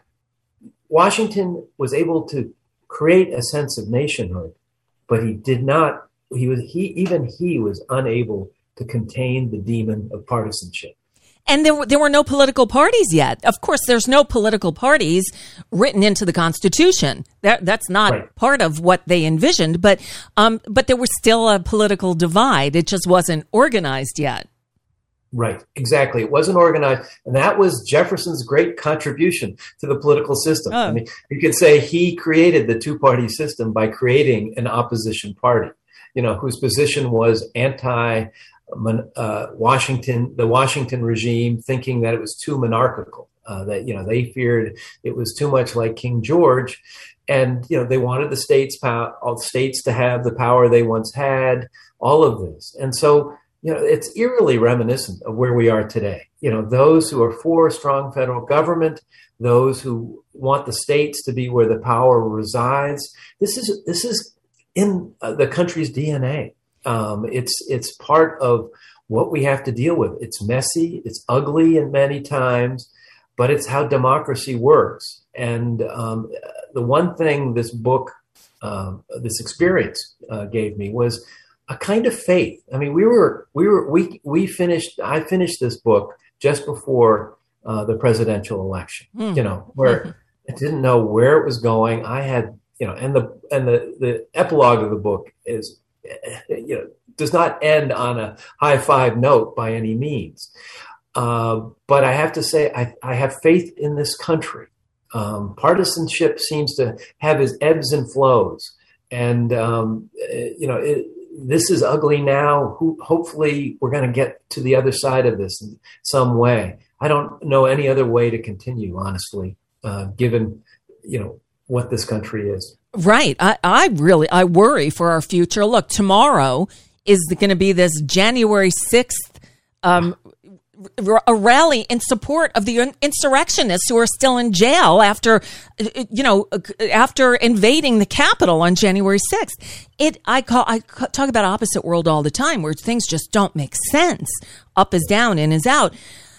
Washington was able to create a sense of nationhood, but he did not. He was he even he was unable to contain the demon of partisanship. And there were, there were no political parties yet. Of course, there's no political parties written into the Constitution. That, that's not Right. part of what they envisioned. But um, but there was still a political divide. It just wasn't organized yet. Right, exactly. It wasn't organized. And that was Jefferson's great contribution to the political system. Oh. I mean, you could say he created the two-party system by creating an opposition party, you know, whose position was anti uh, Washington, the Washington regime, thinking that it was too monarchical, uh, that, you know, they feared it was too much like King George. And, you know, they wanted the states, pow- all the states to have the power they once had, all of this. And so, you know, it's eerily reminiscent of where we are today. You know, those who are for a strong federal government, those who want the states to be where the power resides. This is this is in uh, the country's D N A. Um, it's it's part of what we have to deal with. It's messy, it's ugly in many times, but it's how democracy works. And um, the one thing this book, um, this experience uh, gave me was a kind of faith. I mean, we were, we were, we, we finished, I finished this book just before uh, the presidential election, mm. you know, where mm-hmm. I didn't know where it was going. I had, you know, and the, and the, the epilogue of the book is, you know, does not end on a high five note by any means. Uh, but I have to say, I, I have faith in this country. Um, partisanship seems to have its ebbs and flows. And, um, you know, it, this is ugly now. Who, hopefully we're going to get to the other side of this in some way. I don't know any other way to continue, honestly, uh, given, you know, what this country is. Right. I, I really, I worry for our future. Look, tomorrow is going to be this January sixth, um, a rally in support of the insurrectionists who are still in jail after, you know, after invading the Capitol on January sixth. It, I call, I talk about opposite world all the time, where things just don't make sense. Up is down, in is out.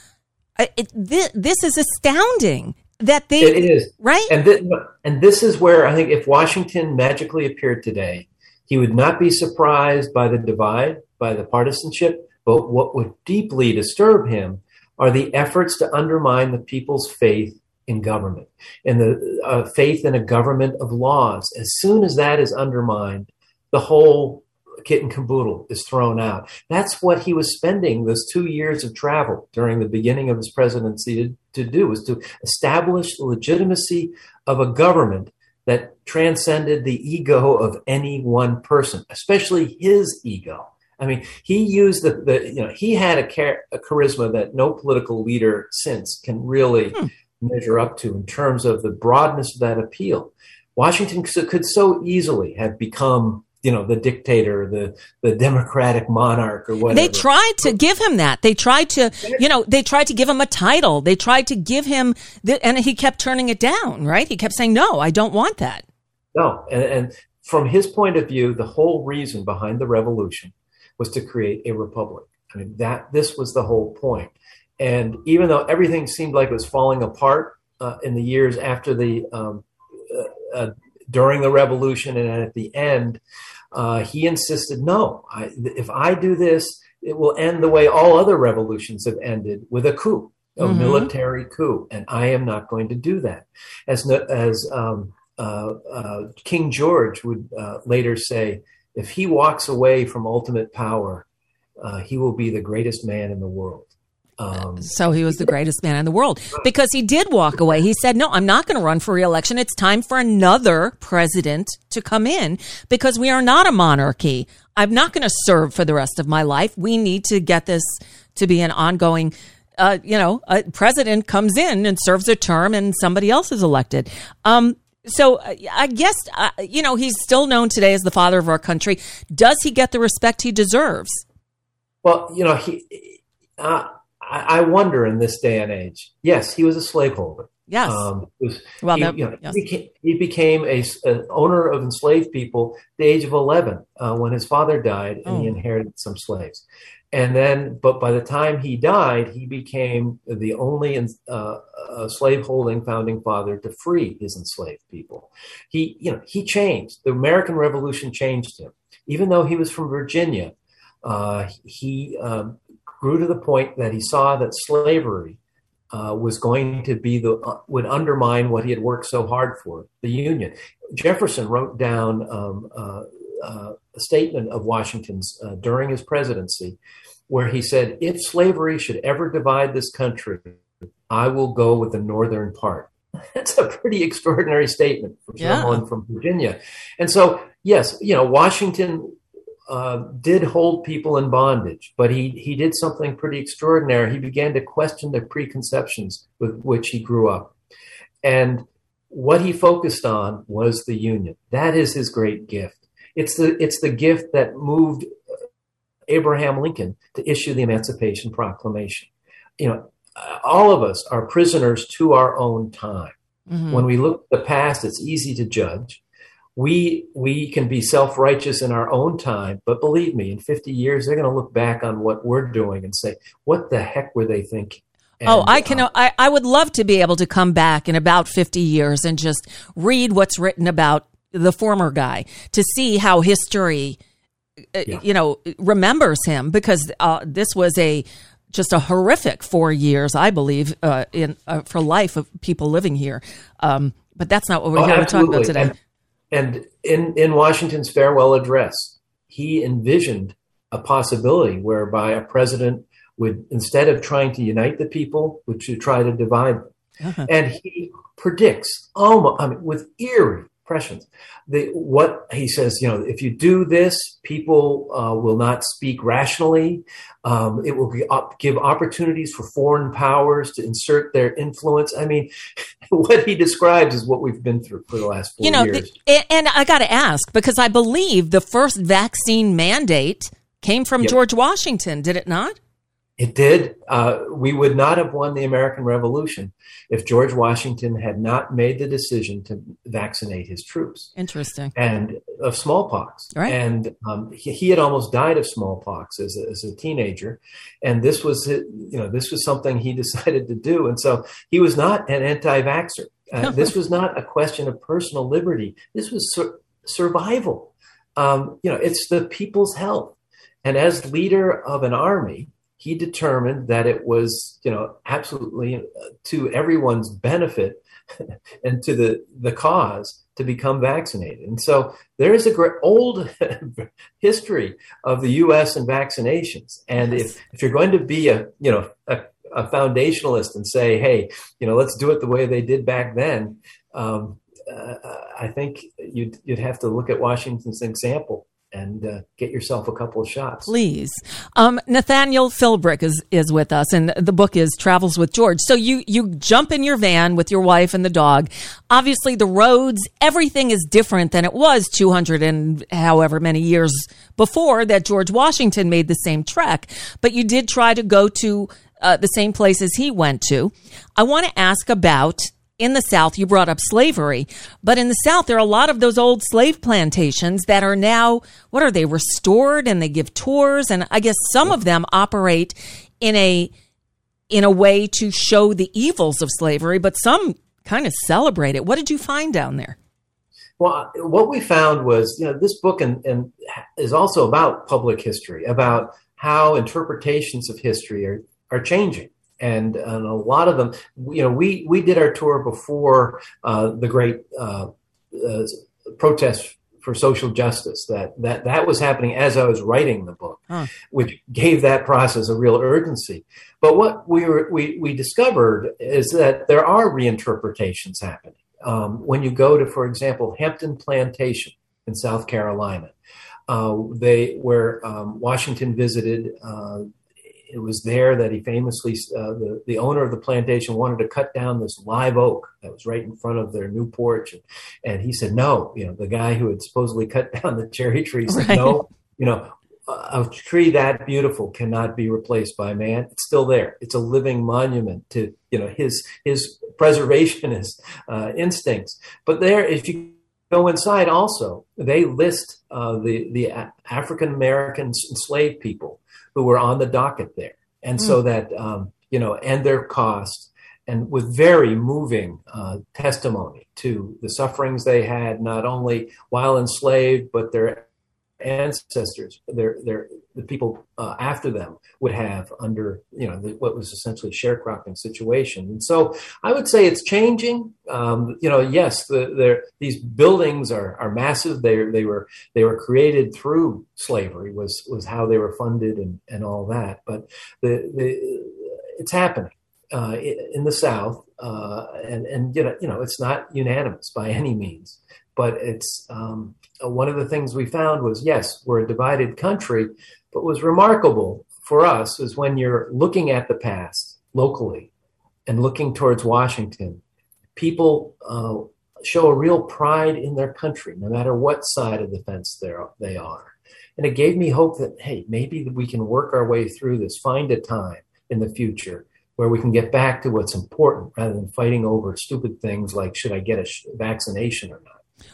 It, this, this is astounding that they, it is right. And th- and this is where I think if Washington magically appeared today, he would not be surprised by the divide, by the partisanship. But what would deeply disturb him are the efforts to undermine the people's faith in government and the uh, faith in a government of laws. As soon as that is undermined, the whole kit and caboodle is thrown out. That's what he was spending those two years of travel during the beginning of his presidency to, to do, was to establish the legitimacy of a government that transcended the ego of any one person, especially his ego. I mean, he used the, the you know, he had a, char- a charisma that no political leader since can really hmm. measure up to in terms of the broadness of that appeal. Washington could so easily have become, you know, the dictator, the the democratic monarch or whatever. They tried to give him that. They tried to, you know, they tried to give him a title. They tried to give him, the, and he kept turning it down, right? He kept saying, no, I don't want that. No. And, and from his point of view, the whole reason behind the revolution was to create a republic. I mean, that this was the whole point. And even though everything seemed like it was falling apart uh, in the years after the, um, uh, uh, during the revolution and at the end, uh, he insisted, no, I, if I do this, it will end the way all other revolutions have ended, with a coup, a mm-hmm. military coup. And I am not going to do that. As, as um, uh, uh, King George would uh, later say, if he walks away from ultimate power, uh, he will be the greatest man in the world. Um, so he was the greatest man in the world because he did walk away. He said, no, I'm not going to run for re-election. It's time for another president to come in because we are not a monarchy. I'm not going to serve for the rest of my life. We need to get this to be an ongoing, uh, you know, a president comes in and serves a term and somebody else is elected. Um, so I guess, uh, you know, he's still known today as the father of our country. Does he get the respect he deserves? Well, you know, he, uh, I wonder in this day and age. Yes, he was a slaveholder. Yes. Um, was, well, he, no, you know, yes. he became, he became a, an owner of enslaved people at the age of eleven uh, when his father died, and oh. he inherited some slaves. And then, but by the time he died, he became the only uh, uh, slave-holding founding father to free his enslaved people. He, you know, he changed. The American Revolution changed him. Even though he was from Virginia, uh, he. Um, grew to the point that he saw that slavery uh, was going to be the uh, would undermine what he had worked so hard for, the Union. Jefferson wrote down um, uh, uh, a statement of Washington's uh, during his presidency, where he said, "If slavery should ever divide this country, I will go with the northern part." That's a pretty extraordinary statement from yeah. someone from Virginia. And so, yes, you know, Washington Uh, did hold people in bondage, but he, he did something pretty extraordinary. He began to question the preconceptions with which he grew up. And what he focused on was the Union. That is his great gift. It's the, it's the gift that moved Abraham Lincoln to issue the Emancipation Proclamation. You know, all of us are prisoners to our own time. Mm-hmm. When we look at the past, it's easy to judge. We we can be self-righteous in our own time, but believe me, in fifty years, they're going to look back on what we're doing and say, what the heck were they thinking? And, oh, I can. Uh, I, I would love to be able to come back in about fifty years and just read what's written about the former guy to see how history, uh, yeah. you know, remembers him, because uh, this was a just a horrific four years, I believe, uh, in uh, for life of people living here. Um, but that's not what we're oh, here to talk absolutely. about today. And, And in, in Washington's farewell address, he envisioned a possibility whereby a president would, instead of trying to unite the people, would try to divide them. Uh-huh. And he predicts, almost, I mean, with eerie prescience, the, what he says, you know, if you do this, people uh, will not speak rationally. Um, it will be up, give opportunities for foreign powers to insert their influence. I mean, what he describes is what we've been through for the last four you know, years. The, and I got to ask, because I believe the first vaccine mandate came from yep. George Washington, did it not? It did. Uh, we would not have won the American Revolution if George Washington had not made the decision to vaccinate his troops. Interesting. And of smallpox. Right. And um, he, he had almost died of smallpox as a, as a teenager. And this was, you know, this was something he decided to do. And so he was not an anti-vaxxer. Uh, this was not a question of personal liberty. This was sur- survival. Um, you know, it's the people's health. And as leader of an army, he determined that it was, you know, absolutely to everyone's benefit and to the, the cause to become vaccinated. And so there is a great old history of the U S and vaccinations. And Yes. if, if you're going to be a, you know, a, a foundationalist and say, hey, you know, let's do it the way they did back then, um, uh, I think you'd, you'd have to look at Washington's example and uh, get yourself a couple of shots. Please. Um, Nathaniel Philbrick is, is with us, and the book is Travels with George. So you, you jump in your van with your wife and the dog. Obviously, the roads, everything is different than it was two hundred and however many years before that George Washington made the same trek. But you did try to go to uh, the same places he went to. I want to ask about, in the South, you brought up slavery, but in the South, there are a lot of those old slave plantations that are now, what are they, restored, and they give tours, and I guess some of them operate in a in a way to show the evils of slavery, but some kind of celebrate it. What did you find down there? Well, what we found was, you know, this book and, and is also about public history, about how interpretations of history are, are changing. And, and a lot of them, you know, we, we did our tour before uh, the great uh, uh, protests for social justice. That, that that was happening as I was writing the book, huh. which gave that process a real urgency. But what we were we we discovered is that there are reinterpretations happening. Um, when you go to, for example, Hampton Plantation in South Carolina, uh, they where um, Washington visited. Uh, It was there that he famously, uh, the, the owner of the plantation wanted to cut down this live oak that was right in front of their new porch. And, and he said, no, you know, the guy who had supposedly cut down the cherry tree said, right. no, you know, a tree that beautiful cannot be replaced by man. It's still there. It's a living monument to, you know, his, his preservationist uh, instincts. But there, if you go inside also, they list uh, the, the African-American enslaved people who were on the docket there. And mm. so that, um, you know, and their cost, and with very moving uh, testimony to the sufferings they had, not only while enslaved, but their ancestors, their, their, the people uh, after them would have under, you know, the, what was essentially sharecropping situation. And so I would say it's changing. Um, you know, yes, the, these buildings are, are massive. They they were they were created through slavery was was how they were funded and, and all that. But the, the it's happening uh, in the South, uh, and and you know you know it's not unanimous by any means. But it's um, one of the things we found was, yes, we're a divided country, but what's remarkable for us is when you're looking at the past locally and looking towards Washington, people uh, show a real pride in their country, no matter what side of the fence they're, they are. And it gave me hope that, hey, maybe we can work our way through this, find a time in the future where we can get back to what's important rather than fighting over stupid things like, should I get a sh- vaccination or not?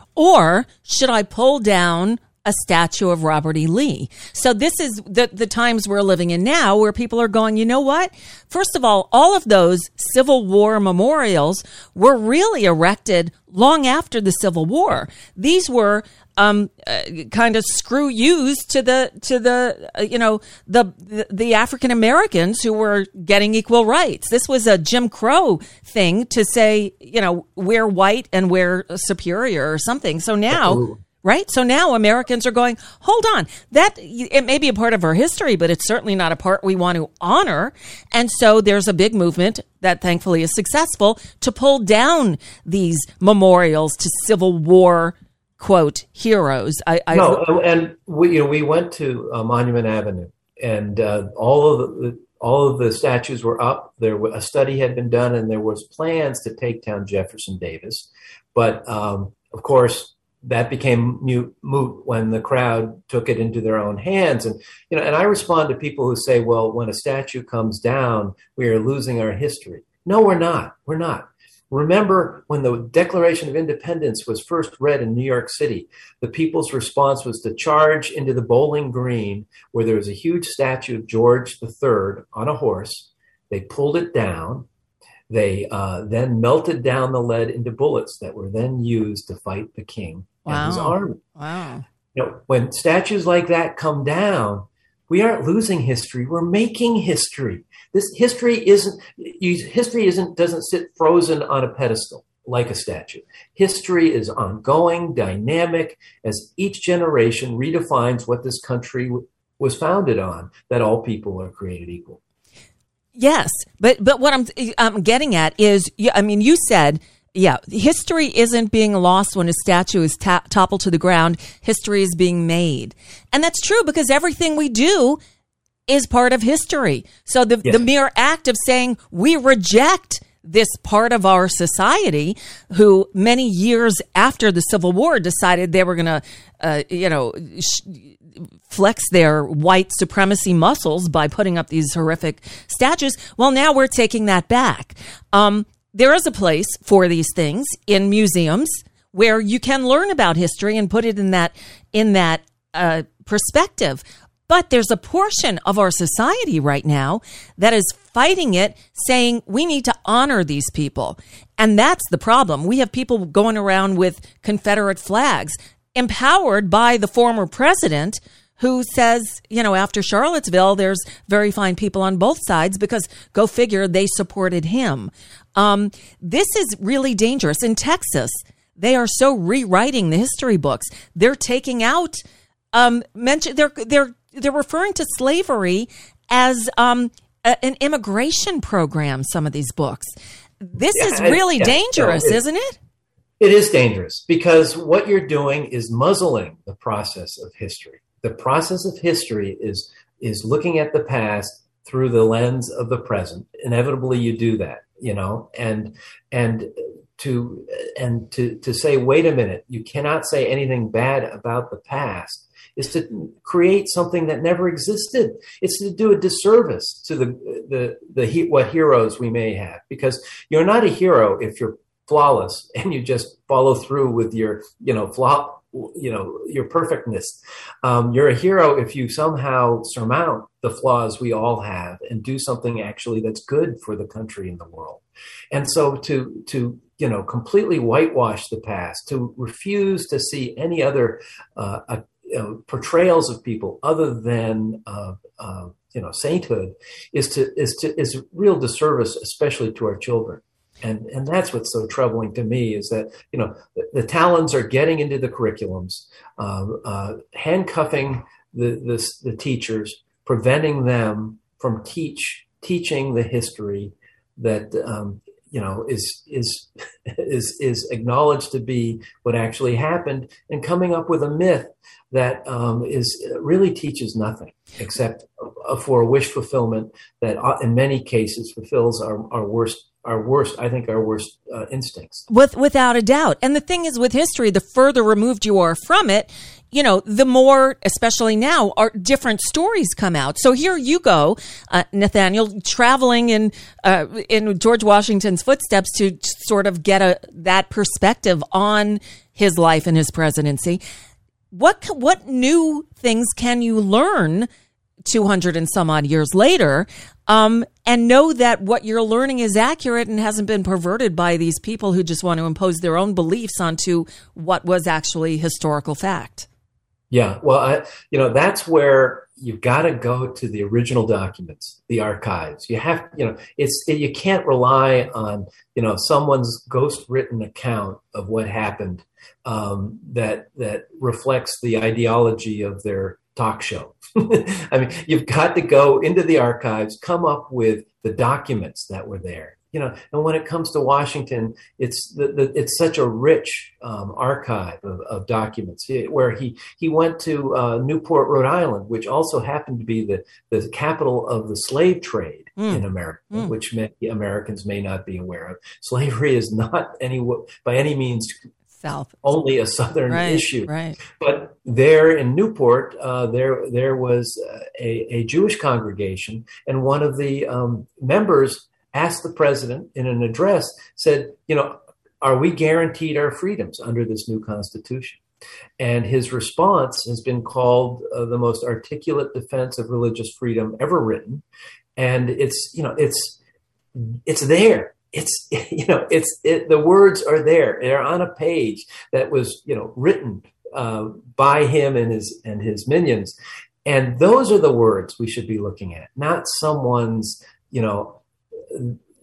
Or should I pull down a statue of Robert E. Lee? So this is the, the times we're living in now where people are going, you know what? First of all, all of those Civil War memorials were really erected long after the Civil War. These were um, uh, kind of screw yous to the to the uh, you know the the, the African Americans who were getting equal rights. This was a Jim Crow thing to say, you know, we're white and we're superior or something. So now. Ooh. Right. So now Americans are going, hold on, that it may be a part of our history, but it's certainly not a part we want to honor. And so there's a big movement that thankfully is successful to pull down these memorials to Civil War, quote, heroes. I, I no, and we, you know, we went to uh, Monument Avenue, and uh, all of the all of the statues were up. There a study had been done, and there was plans to take down Jefferson Davis, but um, of course. That became mute, moot when the crowd took it into their own hands. And, you know, and I respond to people who say, well, when a statue comes down, we are losing our history. No, we're not. We're not. Remember when the Declaration of Independence was first read in New York City, the people's response was to charge into the Bowling Green where there was a huge statue of George the Third on a horse. They pulled it down. They uh, then melted down the lead into bullets that were then used to fight the king wow. and his army. Wow. You know, when statues like that come down, we aren't losing history. We're making history. This history isn't, history isn't, doesn't sit frozen on a pedestal. like a statue. History is ongoing, dynamic, as each generation redefines what this country w- was founded on, that all people are created equal. Yes, but but what I'm I'm getting at is, I mean, you said, yeah, history isn't being lost when a statue is ta- toppled to the ground. History is being made, and that's true because everything we do is part of history. So the Yes. the mere act of saying we reject this part of our society, who many years after the Civil War decided they were going to, uh, you know. Sh- flex their white supremacy muscles by putting up these horrific statues. Well, now we're taking that back. Um, there is a place for these things in museums where you can learn about history and put it in that in that uh, perspective. But there's a portion of our society right now that is fighting it, saying we need to honor these people. And that's the problem. We have people going around with Confederate flags, empowered by the former president, who says, you know, after Charlottesville, there's very fine people on both sides because, go figure, they supported him. Um, this is really dangerous. In Texas, they are so rewriting the history books. They're taking out, um, mention, they're, they're, they're referring to slavery as um, a, an immigration program, some of these books. This Yeah, is really yeah, dangerous, no, it- isn't it? It is dangerous because what you're doing is muzzling the process of history. The process of history is is looking at the past through the lens of the present. Inevitably, you do that, you know, and and to and to to say, wait a minute, you cannot say anything bad about the past is to create something that never existed. It's to do a disservice to the the the, the what heroes we may have, because you're not a hero if you're flawless and you just follow through with your, you know, flaw, you know, your perfectness. Um, you're a hero if you somehow surmount the flaws we all have and do something actually that's good for the country and the world. And so to, to, you know, completely whitewash the past, to refuse to see any other uh, uh, you know, portrayals of people other than, uh, uh, you know, sainthood is to, is to, is real disservice, especially to our children. And and that's what's so troubling to me is that, you know, the, the Talons are getting into the curriculums, uh, uh, handcuffing the, the the teachers, preventing them from teach teaching the history that um, you know is is is is acknowledged to be what actually happened, and coming up with a myth that um, is really teaches nothing except for a wish fulfillment that uh, in many cases fulfills our, our worst. Our worst, I think, our worst uh, instincts. With, without a doubt. And the thing is with history, the further removed you are from it, you know, the more, especially now, are different stories come out. So here you go, uh, Nathaniel, traveling in uh, in George Washington's footsteps to sort of get a that perspective on his life and his presidency. What what new things can you learn two hundred and some odd years later, um, and know that what you're learning is accurate and hasn't been perverted by these people who just want to impose their own beliefs onto what was actually historical fact? Yeah, well, I, you know, that's where you've got to go to the original documents, the archives. You have, you know, it's it, you can't rely on, you know, someone's ghost written account of what happened um, that that reflects the ideology of their talk show. I mean, you've got to go into the archives, come up with the documents that were there, you know. And when it comes to Washington, it's the, the, it's such a rich um, archive of, of documents. Where he he went to uh, Newport, Rhode Island, which also happened to be the the capital of the slave trade mm. in America, mm. which many Americans may not be aware of. Slavery is not any by any means South. Only a Southern right, issue. Right. But there in Newport, uh, there there was a, a Jewish congregation, and one of the um, members asked the president in an address, said, you know, are we guaranteed our freedoms under this new Constitution? And his response has been called uh, the most articulate defense of religious freedom ever written. And it's, you know, it's it's there. It's, you know, it's it, the words are there. They're on a page that was, you know, written uh, by him and his and his minions. And those are the words we should be looking at, not someone's, you know,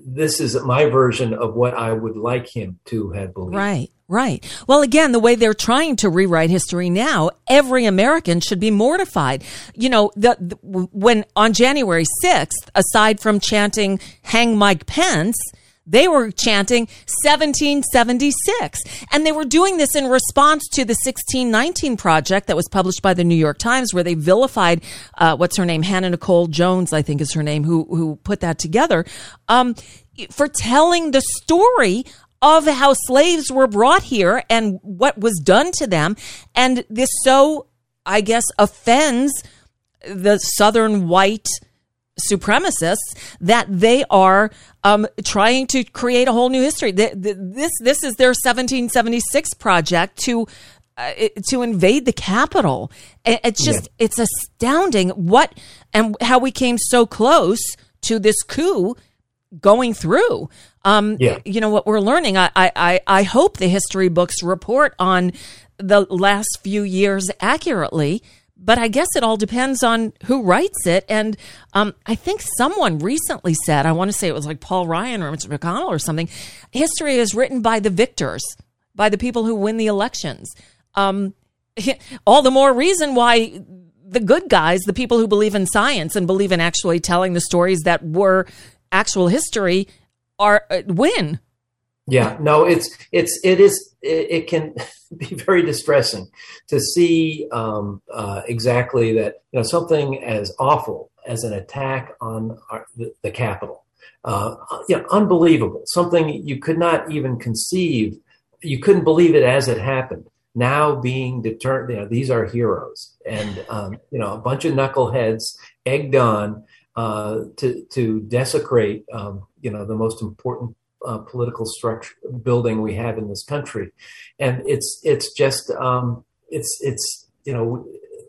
this is my version of what I would like him to have believed. Right, right. Well, again, the way they're trying to rewrite history now, every American should be mortified. You know, the, the when on January sixth, aside from chanting "Hang Mike Pence," they were chanting seventeen seventy-six. And they were doing this in response to the sixteen nineteen project that was published by the New York Times, where they vilified, uh, what's her name? Hannah Nicole Jones, I think is her name, who, who put that together, um, for telling the story of how slaves were brought here and what was done to them. And this so, I guess, offends the Southern white supremacists that they are um, trying to create a whole new history. The, the, this this is their seventeen seventy-six project to uh, to invade the Capitol. It, it's just yeah. it's astounding what and how we came so close to this coup going through. Um, yeah. You know what we're learning. I, I I hope the history books report on the last few years accurately. But I guess it all depends on who writes it. And um, I think someone recently said, I want to say it was like Paul Ryan or Mitch McConnell or something, history is written by the victors, by the people who win the elections. Um, all the more reason why the good guys, the people who believe in science and believe in actually telling the stories that were actual history, are uh, win. Yeah, no, it's it's it is it, it can be very distressing to see um, uh, exactly that, you know, something as awful as an attack on our, the, the Capitol, uh, you know, unbelievable, something you could not even conceive, you couldn't believe it as it happened. Now being determined, you know, these are heroes, and um, you know, a bunch of knuckleheads egged on uh, to to desecrate, um, you know, the most important Uh, political structure building we have in this country. And it's it's just um, it's it's you know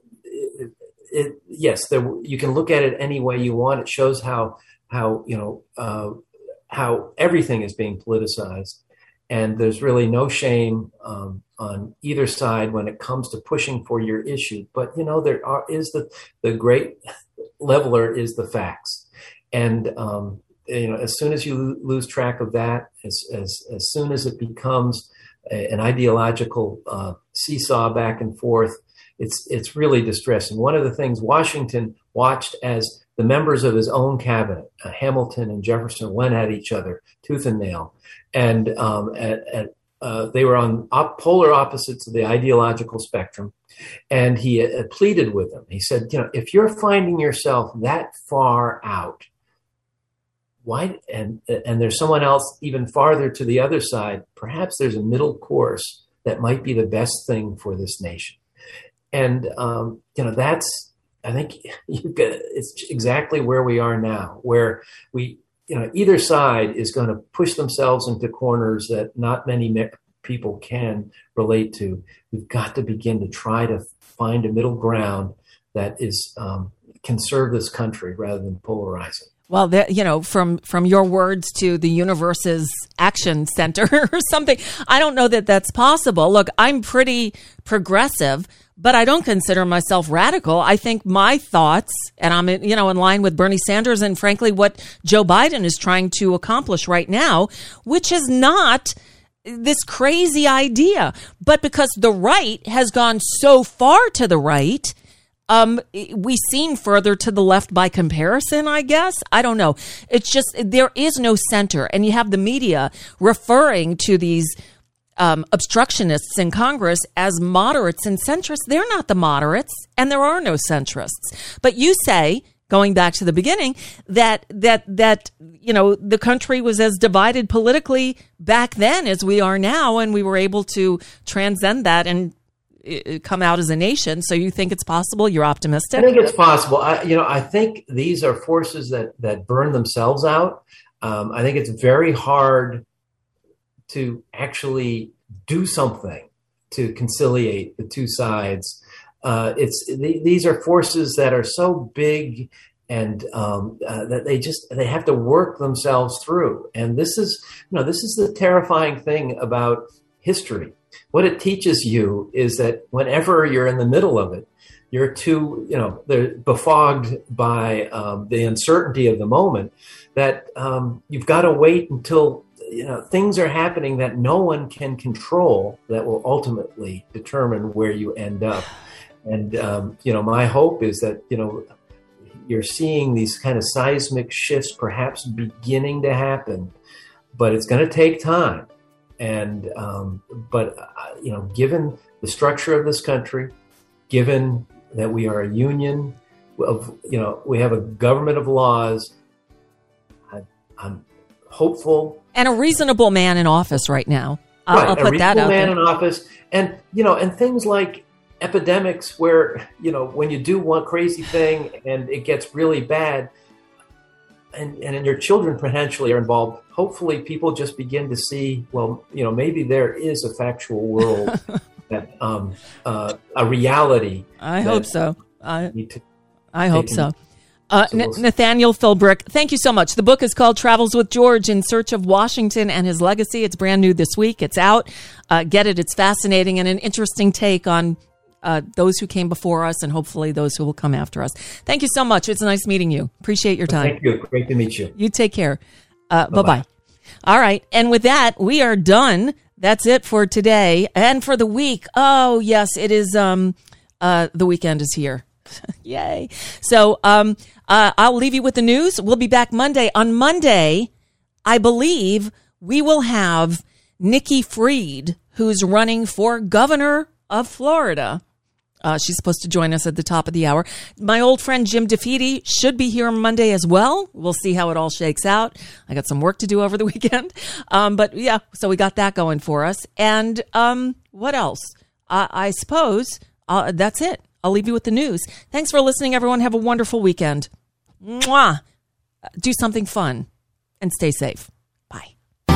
it, it, yes, there, you can look at it any way you want. It shows how how you know uh, how everything is being politicized, and there's really no shame um, on either side when it comes to pushing for your issue. But you know, there are is the the great leveler is the facts, and um, you know, as soon as you lose track of that, as as as soon as it becomes a, an ideological uh, seesaw back and forth, it's it's really distressing. One of the things Washington watched as the members of his own cabinet, uh, Hamilton and Jefferson, went at each other tooth and nail, and um, at, at uh, they were on op- polar opposites of the ideological spectrum. And he uh, pleaded with them. He said, you know, if you're finding yourself that far out, why, and and there's someone else even farther to the other side, perhaps there's a middle course that might be the best thing for this nation. And, um, you know, that's, I think you've got, it's exactly where we are now, where we, you know, either side is going to push themselves into corners that not many people can relate to. We've got to begin to try to find a middle ground that is, um, can serve this country rather than polarize it. Well, that, you know, from, from your words to the universe's action center or something, I don't know that that's possible. Look, I'm pretty progressive, but I don't consider myself radical. I think my thoughts, and I'm, you know, in line with Bernie Sanders and frankly what Joe Biden is trying to accomplish right now, which is not this crazy idea. But because the right has gone so far to the right, Um, we seem further to the left by comparison, I guess. I don't know. It's just, there is no center. And you have the media referring to these um, obstructionists in Congress as moderates and centrists. They're not the moderates, and there are no centrists. But you say, going back to the beginning, that, that, that, you know, the country was as divided politically back then as we are now, and we were able to transcend that and come out as a nation. So you think it's possible? You're optimistic? I think it's possible. I, you know, I think these are forces that, that burn themselves out. Um, I think it's very hard to actually do something to conciliate the two sides. Uh, it's th- these are forces that are so big and um, uh, that they just they have to work themselves through. And this is, you know, this is the terrifying thing about history. What it teaches you is that whenever you're in the middle of it, you're too, you know, they're befogged by um, the uncertainty of the moment, that um, you've got to wait until, you know, things are happening that no one can control that will ultimately determine where you end up. And, um, you know, my hope is that, you know, you're seeing these kind of seismic shifts perhaps beginning to happen, but it's going to take time. And, um, but, uh, you know, given the structure of this country, given that we are a union of, you know, we have a government of laws, I, I'm hopeful. And a reasonable man in office right now. I'll, Right, I'll put a that out reasonable man there. in office. And, you know, and things like epidemics where, you know, when you do one crazy thing and it gets really bad, and, and your children potentially are involved, hopefully people just begin to see, well, you know, maybe there is a factual world, that um, uh, a reality. I that hope so. I, we need to I hope taken- so. Uh, So N- we'll see. Nathaniel Philbrick, thank you so much. The book is called Travels with George in Search of Washington and His Legacy. It's brand new this week. It's out. Uh, get it. It's fascinating and an interesting take on uh, those who came before us and hopefully those who will come after us. Thank you so much. It's nice meeting you. Appreciate your time. Thank you. Great to meet you. You take care. Uh, Bye-bye. bye-bye. All right. And with that, we are done. That's it for today and for the week. Oh, yes, it is. Um, uh, the weekend is here. Yay. So um, uh, I'll leave you with the news. We'll be back Monday. On Monday, I believe we will have Nikki Fried, who's running for governor of Florida. Uh, she's supposed to join us at the top of the hour. My old friend Jim DeFeeti should be here on Monday as well. We'll see how it all shakes out. I got some work to do over the weekend. Um, but yeah, so we got that going for us. And um, what else? Uh, I suppose uh, that's it. I'll leave you with the news. Thanks for listening, everyone. Have a wonderful weekend. Mwah. Do something fun and stay safe. Bye.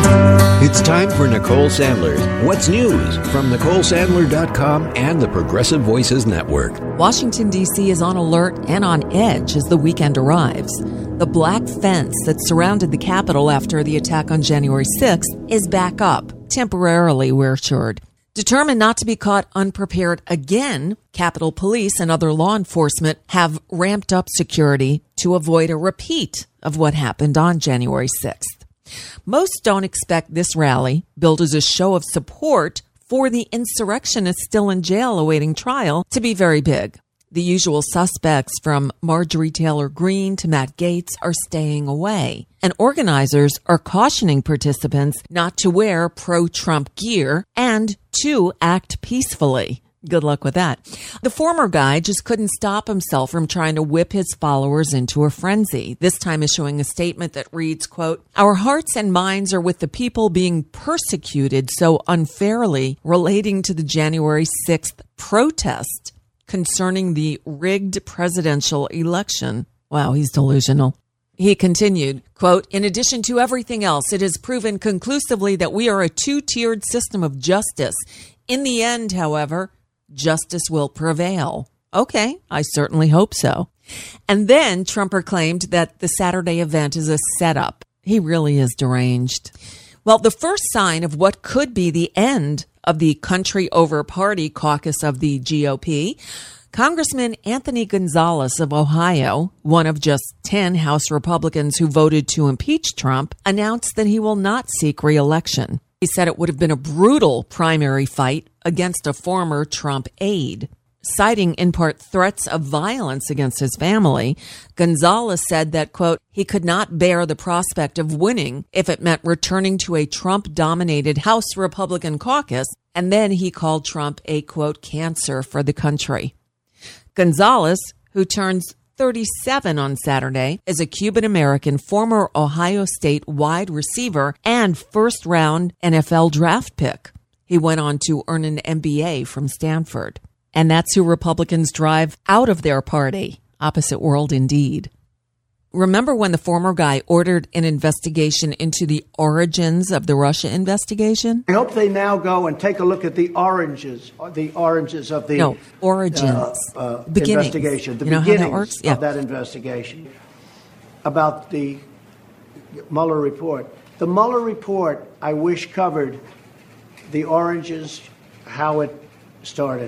It's time for Nicole Sandler's What's News from Nicole Sandler dot com and the Progressive Voices Network. Washington, D C is on alert and on edge as the weekend arrives. The black fence that surrounded the Capitol after the attack on January sixth is back up, temporarily, we're assured. Determined not to be caught unprepared again, Capitol Police and other law enforcement have ramped up security to avoid a repeat of what happened on January sixth. Most don't expect this rally, billed as a show of support for the insurrectionists still in jail awaiting trial, to be very big. The usual suspects from Marjorie Taylor Greene to Matt Gaetz are staying away, and organizers are cautioning participants not to wear pro-Trump gear and to act peacefully. Good luck with that. The former guy just couldn't stop himself from trying to whip his followers into a frenzy, this time issuing a statement that reads, quote, "Our hearts and minds are with the people being persecuted so unfairly relating to the January sixth protest concerning the rigged presidential election." Wow, he's delusional. He continued, quote, "In addition to everything else, it has proven conclusively that we are a two-tiered system of justice. In the end, however, justice will prevail." Okay, I certainly hope so. And then Trump claimed that the Saturday event is a setup. He really is deranged. Well, the first sign of what could be the end of the country over party caucus of the G O P, Congressman Anthony Gonzalez of Ohio, one of just ten House Republicans who voted to impeach Trump, announced that he will not seek re-election. He said it would have been a brutal primary fight against a former Trump aide. Citing in part threats of violence against his family, Gonzalez said that, quote, he could not bear the prospect of winning if it meant returning to a Trump-dominated House Republican caucus, and then he called Trump a, quote, cancer for the country. Gonzalez, who turns thirty-seven on Saturday, is a Cuban-American former Ohio State wide receiver and first-round N F L draft pick. He went on to earn an M B A from Stanford. And that's who Republicans drive out of their party. Opposite world indeed. Remember when the former guy ordered an investigation into the origins of the Russia investigation? I hope they now go and take a look at the oranges, the oranges of the No, origins. uh, uh, Beginnings. investigation, the You know how that beginnings works? Yeah. of that investigation, about the Mueller report. The Mueller report, I wish, covered the oranges, how it started.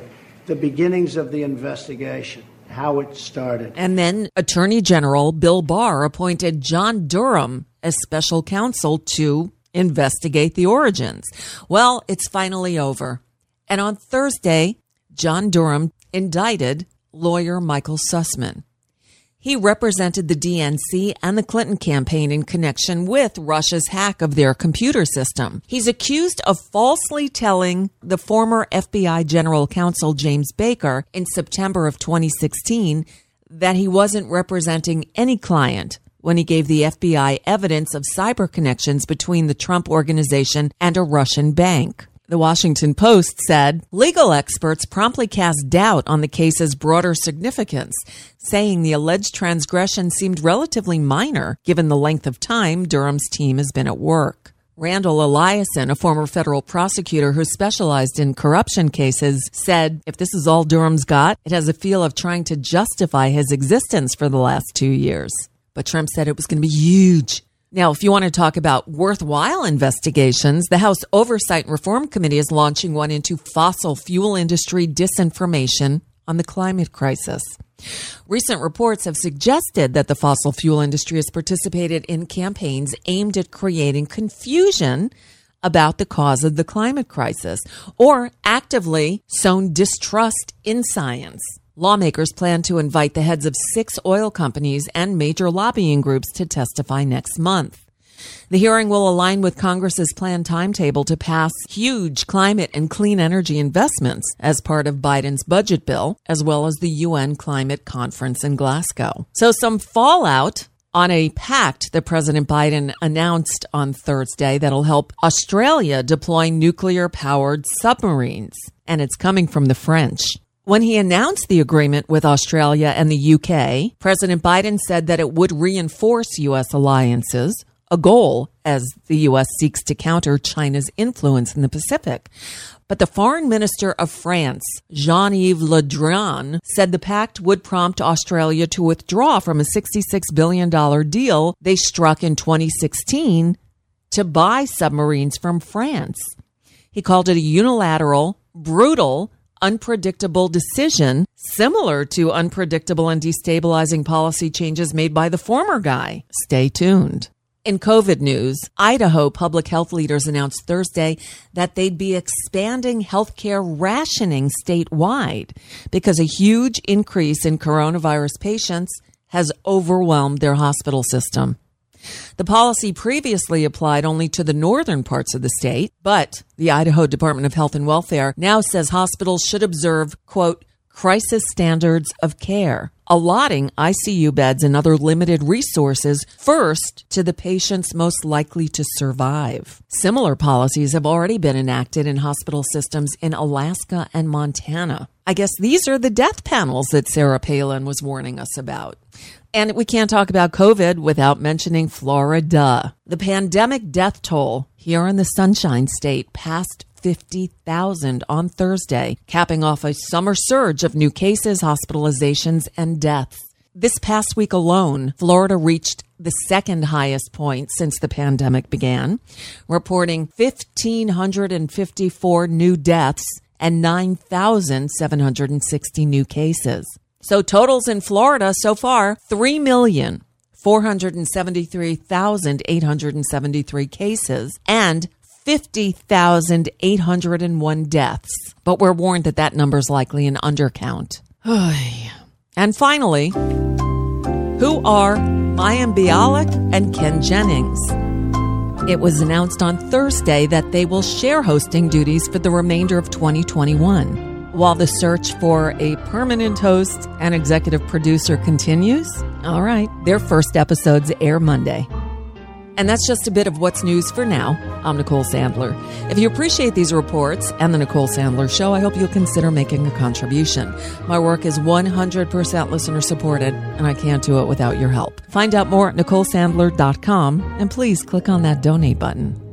the beginnings of the investigation, how it started. And then Attorney General Bill Barr appointed John Durham as special counsel to investigate the origins. Well, it's finally over. And on Thursday, John Durham indicted lawyer Michael Sussman. He represented the D N C and the Clinton campaign in connection with Russia's hack of their computer system. He's accused of falsely telling the former F B I General Counsel James Baker in September of twenty sixteen that he wasn't representing any client when he gave the F B I evidence of cyber connections between the Trump organization and a Russian bank. The Washington Post said legal experts promptly cast doubt on the case's broader significance, saying the alleged transgression seemed relatively minor given the length of time Durham's team has been at work. Randall Eliason, a former federal prosecutor who specialized in corruption cases, said if this is all Durham's got, it has a feel of trying to justify his existence for the last two years. But Trump said it was going to be huge. Now, if you want to talk about worthwhile investigations, the House Oversight and Reform Committee is launching one into fossil fuel industry disinformation on the climate crisis. Recent reports have suggested that the fossil fuel industry has participated in campaigns aimed at creating confusion about the cause of the climate crisis or actively sown distrust in science. Lawmakers plan to invite the heads of six oil companies and major lobbying groups to testify next month. The hearing will align with Congress's planned timetable to pass huge climate and clean energy investments as part of Biden's budget bill, as well as the U N climate conference in Glasgow. So some fallout on a pact that President Biden announced on Thursday that'll help Australia deploy nuclear-powered submarines. And it's coming from the French. When he announced the agreement with Australia and the U K, President Biden said that it would reinforce U S alliances, a goal as the U S seeks to counter China's influence in the Pacific. But the foreign minister of France, Jean-Yves Le Drian, said the pact would prompt Australia to withdraw from a sixty-six billion dollars deal they struck in twenty sixteen to buy submarines from France. He called it a unilateral, brutal, unpredictable decision, similar to unpredictable and destabilizing policy changes made by the former guy. Stay tuned. In COVID news, Idaho public health leaders announced Thursday that they'd be expanding healthcare rationing statewide because a huge increase in coronavirus patients has overwhelmed their hospital system. The policy previously applied only to the northern parts of the state, but the Idaho Department of Health and Welfare now says hospitals should observe, quote, crisis standards of care, allotting I C U beds and other limited resources first to the patients most likely to survive. Similar policies have already been enacted in hospital systems in Alaska and Montana. I guess these are the death panels that Sarah Palin was warning us about. And we can't talk about COVID without mentioning Florida. The pandemic death toll here in the Sunshine State passed fifty thousand on Thursday, capping off a summer surge of new cases, hospitalizations, and deaths. This past week alone, Florida reached the second highest point since the pandemic began, reporting one thousand five hundred fifty-four new deaths and nine thousand seven hundred sixty new cases. So totals in Florida so far, three million four hundred seventy-three thousand eight hundred seventy-three cases and fifty thousand eight hundred one deaths. But we're warned that that number is likely an undercount. And finally, who are Mayim Bialik and Ken Jennings? It was announced on Thursday that they will share hosting duties for the remainder of twenty twenty-one. While the search for a permanent host and executive producer continues, all right, their first episodes air Monday. And that's just a bit of what's news for now. I'm Nicole Sandler. If you appreciate these reports and the Nicole Sandler Show, I hope you'll consider making a contribution. My work is one hundred percent listener supported, and I can't do it without your help. Find out more at nicole sandler dot com, and please click on that donate button.